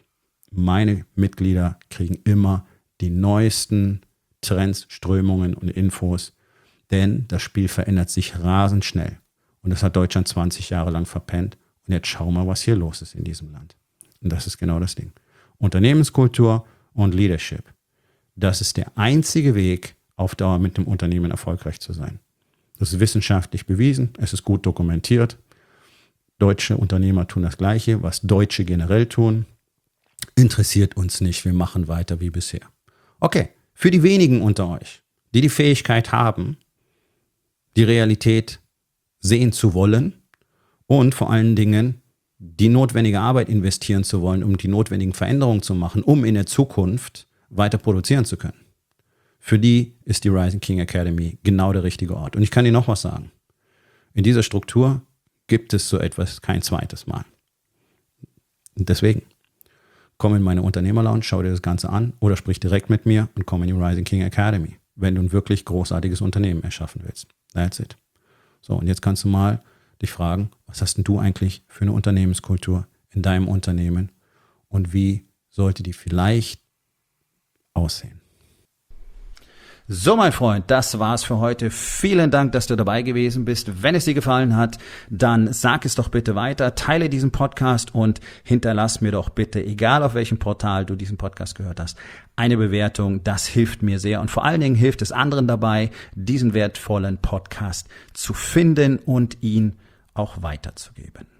Meine Mitglieder kriegen immer die neuesten Trends, Strömungen und Infos, denn das Spiel verändert sich rasend schnell. Und das hat Deutschland zwanzig Jahre lang verpennt. Und jetzt schau mal, was hier los ist in diesem Land. Und das ist genau das Ding. Unternehmenskultur und Leadership. Das ist der einzige Weg, auf Dauer mit dem Unternehmen erfolgreich zu sein. Das ist wissenschaftlich bewiesen, es ist gut dokumentiert. Deutsche Unternehmer tun das Gleiche, was Deutsche generell tun. Interessiert uns nicht, wir machen weiter wie bisher. Okay, für die wenigen unter euch, die die Fähigkeit haben, die Realität sehen zu wollen und vor allen Dingen die notwendige Arbeit investieren zu wollen, um die notwendigen Veränderungen zu machen, um in der Zukunft weiter produzieren zu können. Für die ist die Rising King Academy genau der richtige Ort. Und ich kann dir noch was sagen. In dieser Struktur gibt es so etwas kein zweites Mal. Und deswegen, komm in meine Unternehmerlounge, schau dir das Ganze an oder sprich direkt mit mir und komm in die Rising King Academy, wenn du ein wirklich großartiges Unternehmen erschaffen willst. That's it. So, und jetzt kannst du mal dich fragen, was hast denn du eigentlich für eine Unternehmenskultur in deinem Unternehmen und wie sollte die vielleicht aussehen? So, mein Freund, das war's für heute. Vielen Dank, dass du dabei gewesen bist. Wenn es dir gefallen hat, dann sag es doch bitte weiter, teile diesen Podcast und hinterlass mir doch bitte, egal auf welchem Portal du diesen Podcast gehört hast, eine Bewertung. Das hilft mir sehr und vor allen Dingen hilft es anderen dabei, diesen wertvollen Podcast zu finden und ihn auch weiterzugeben.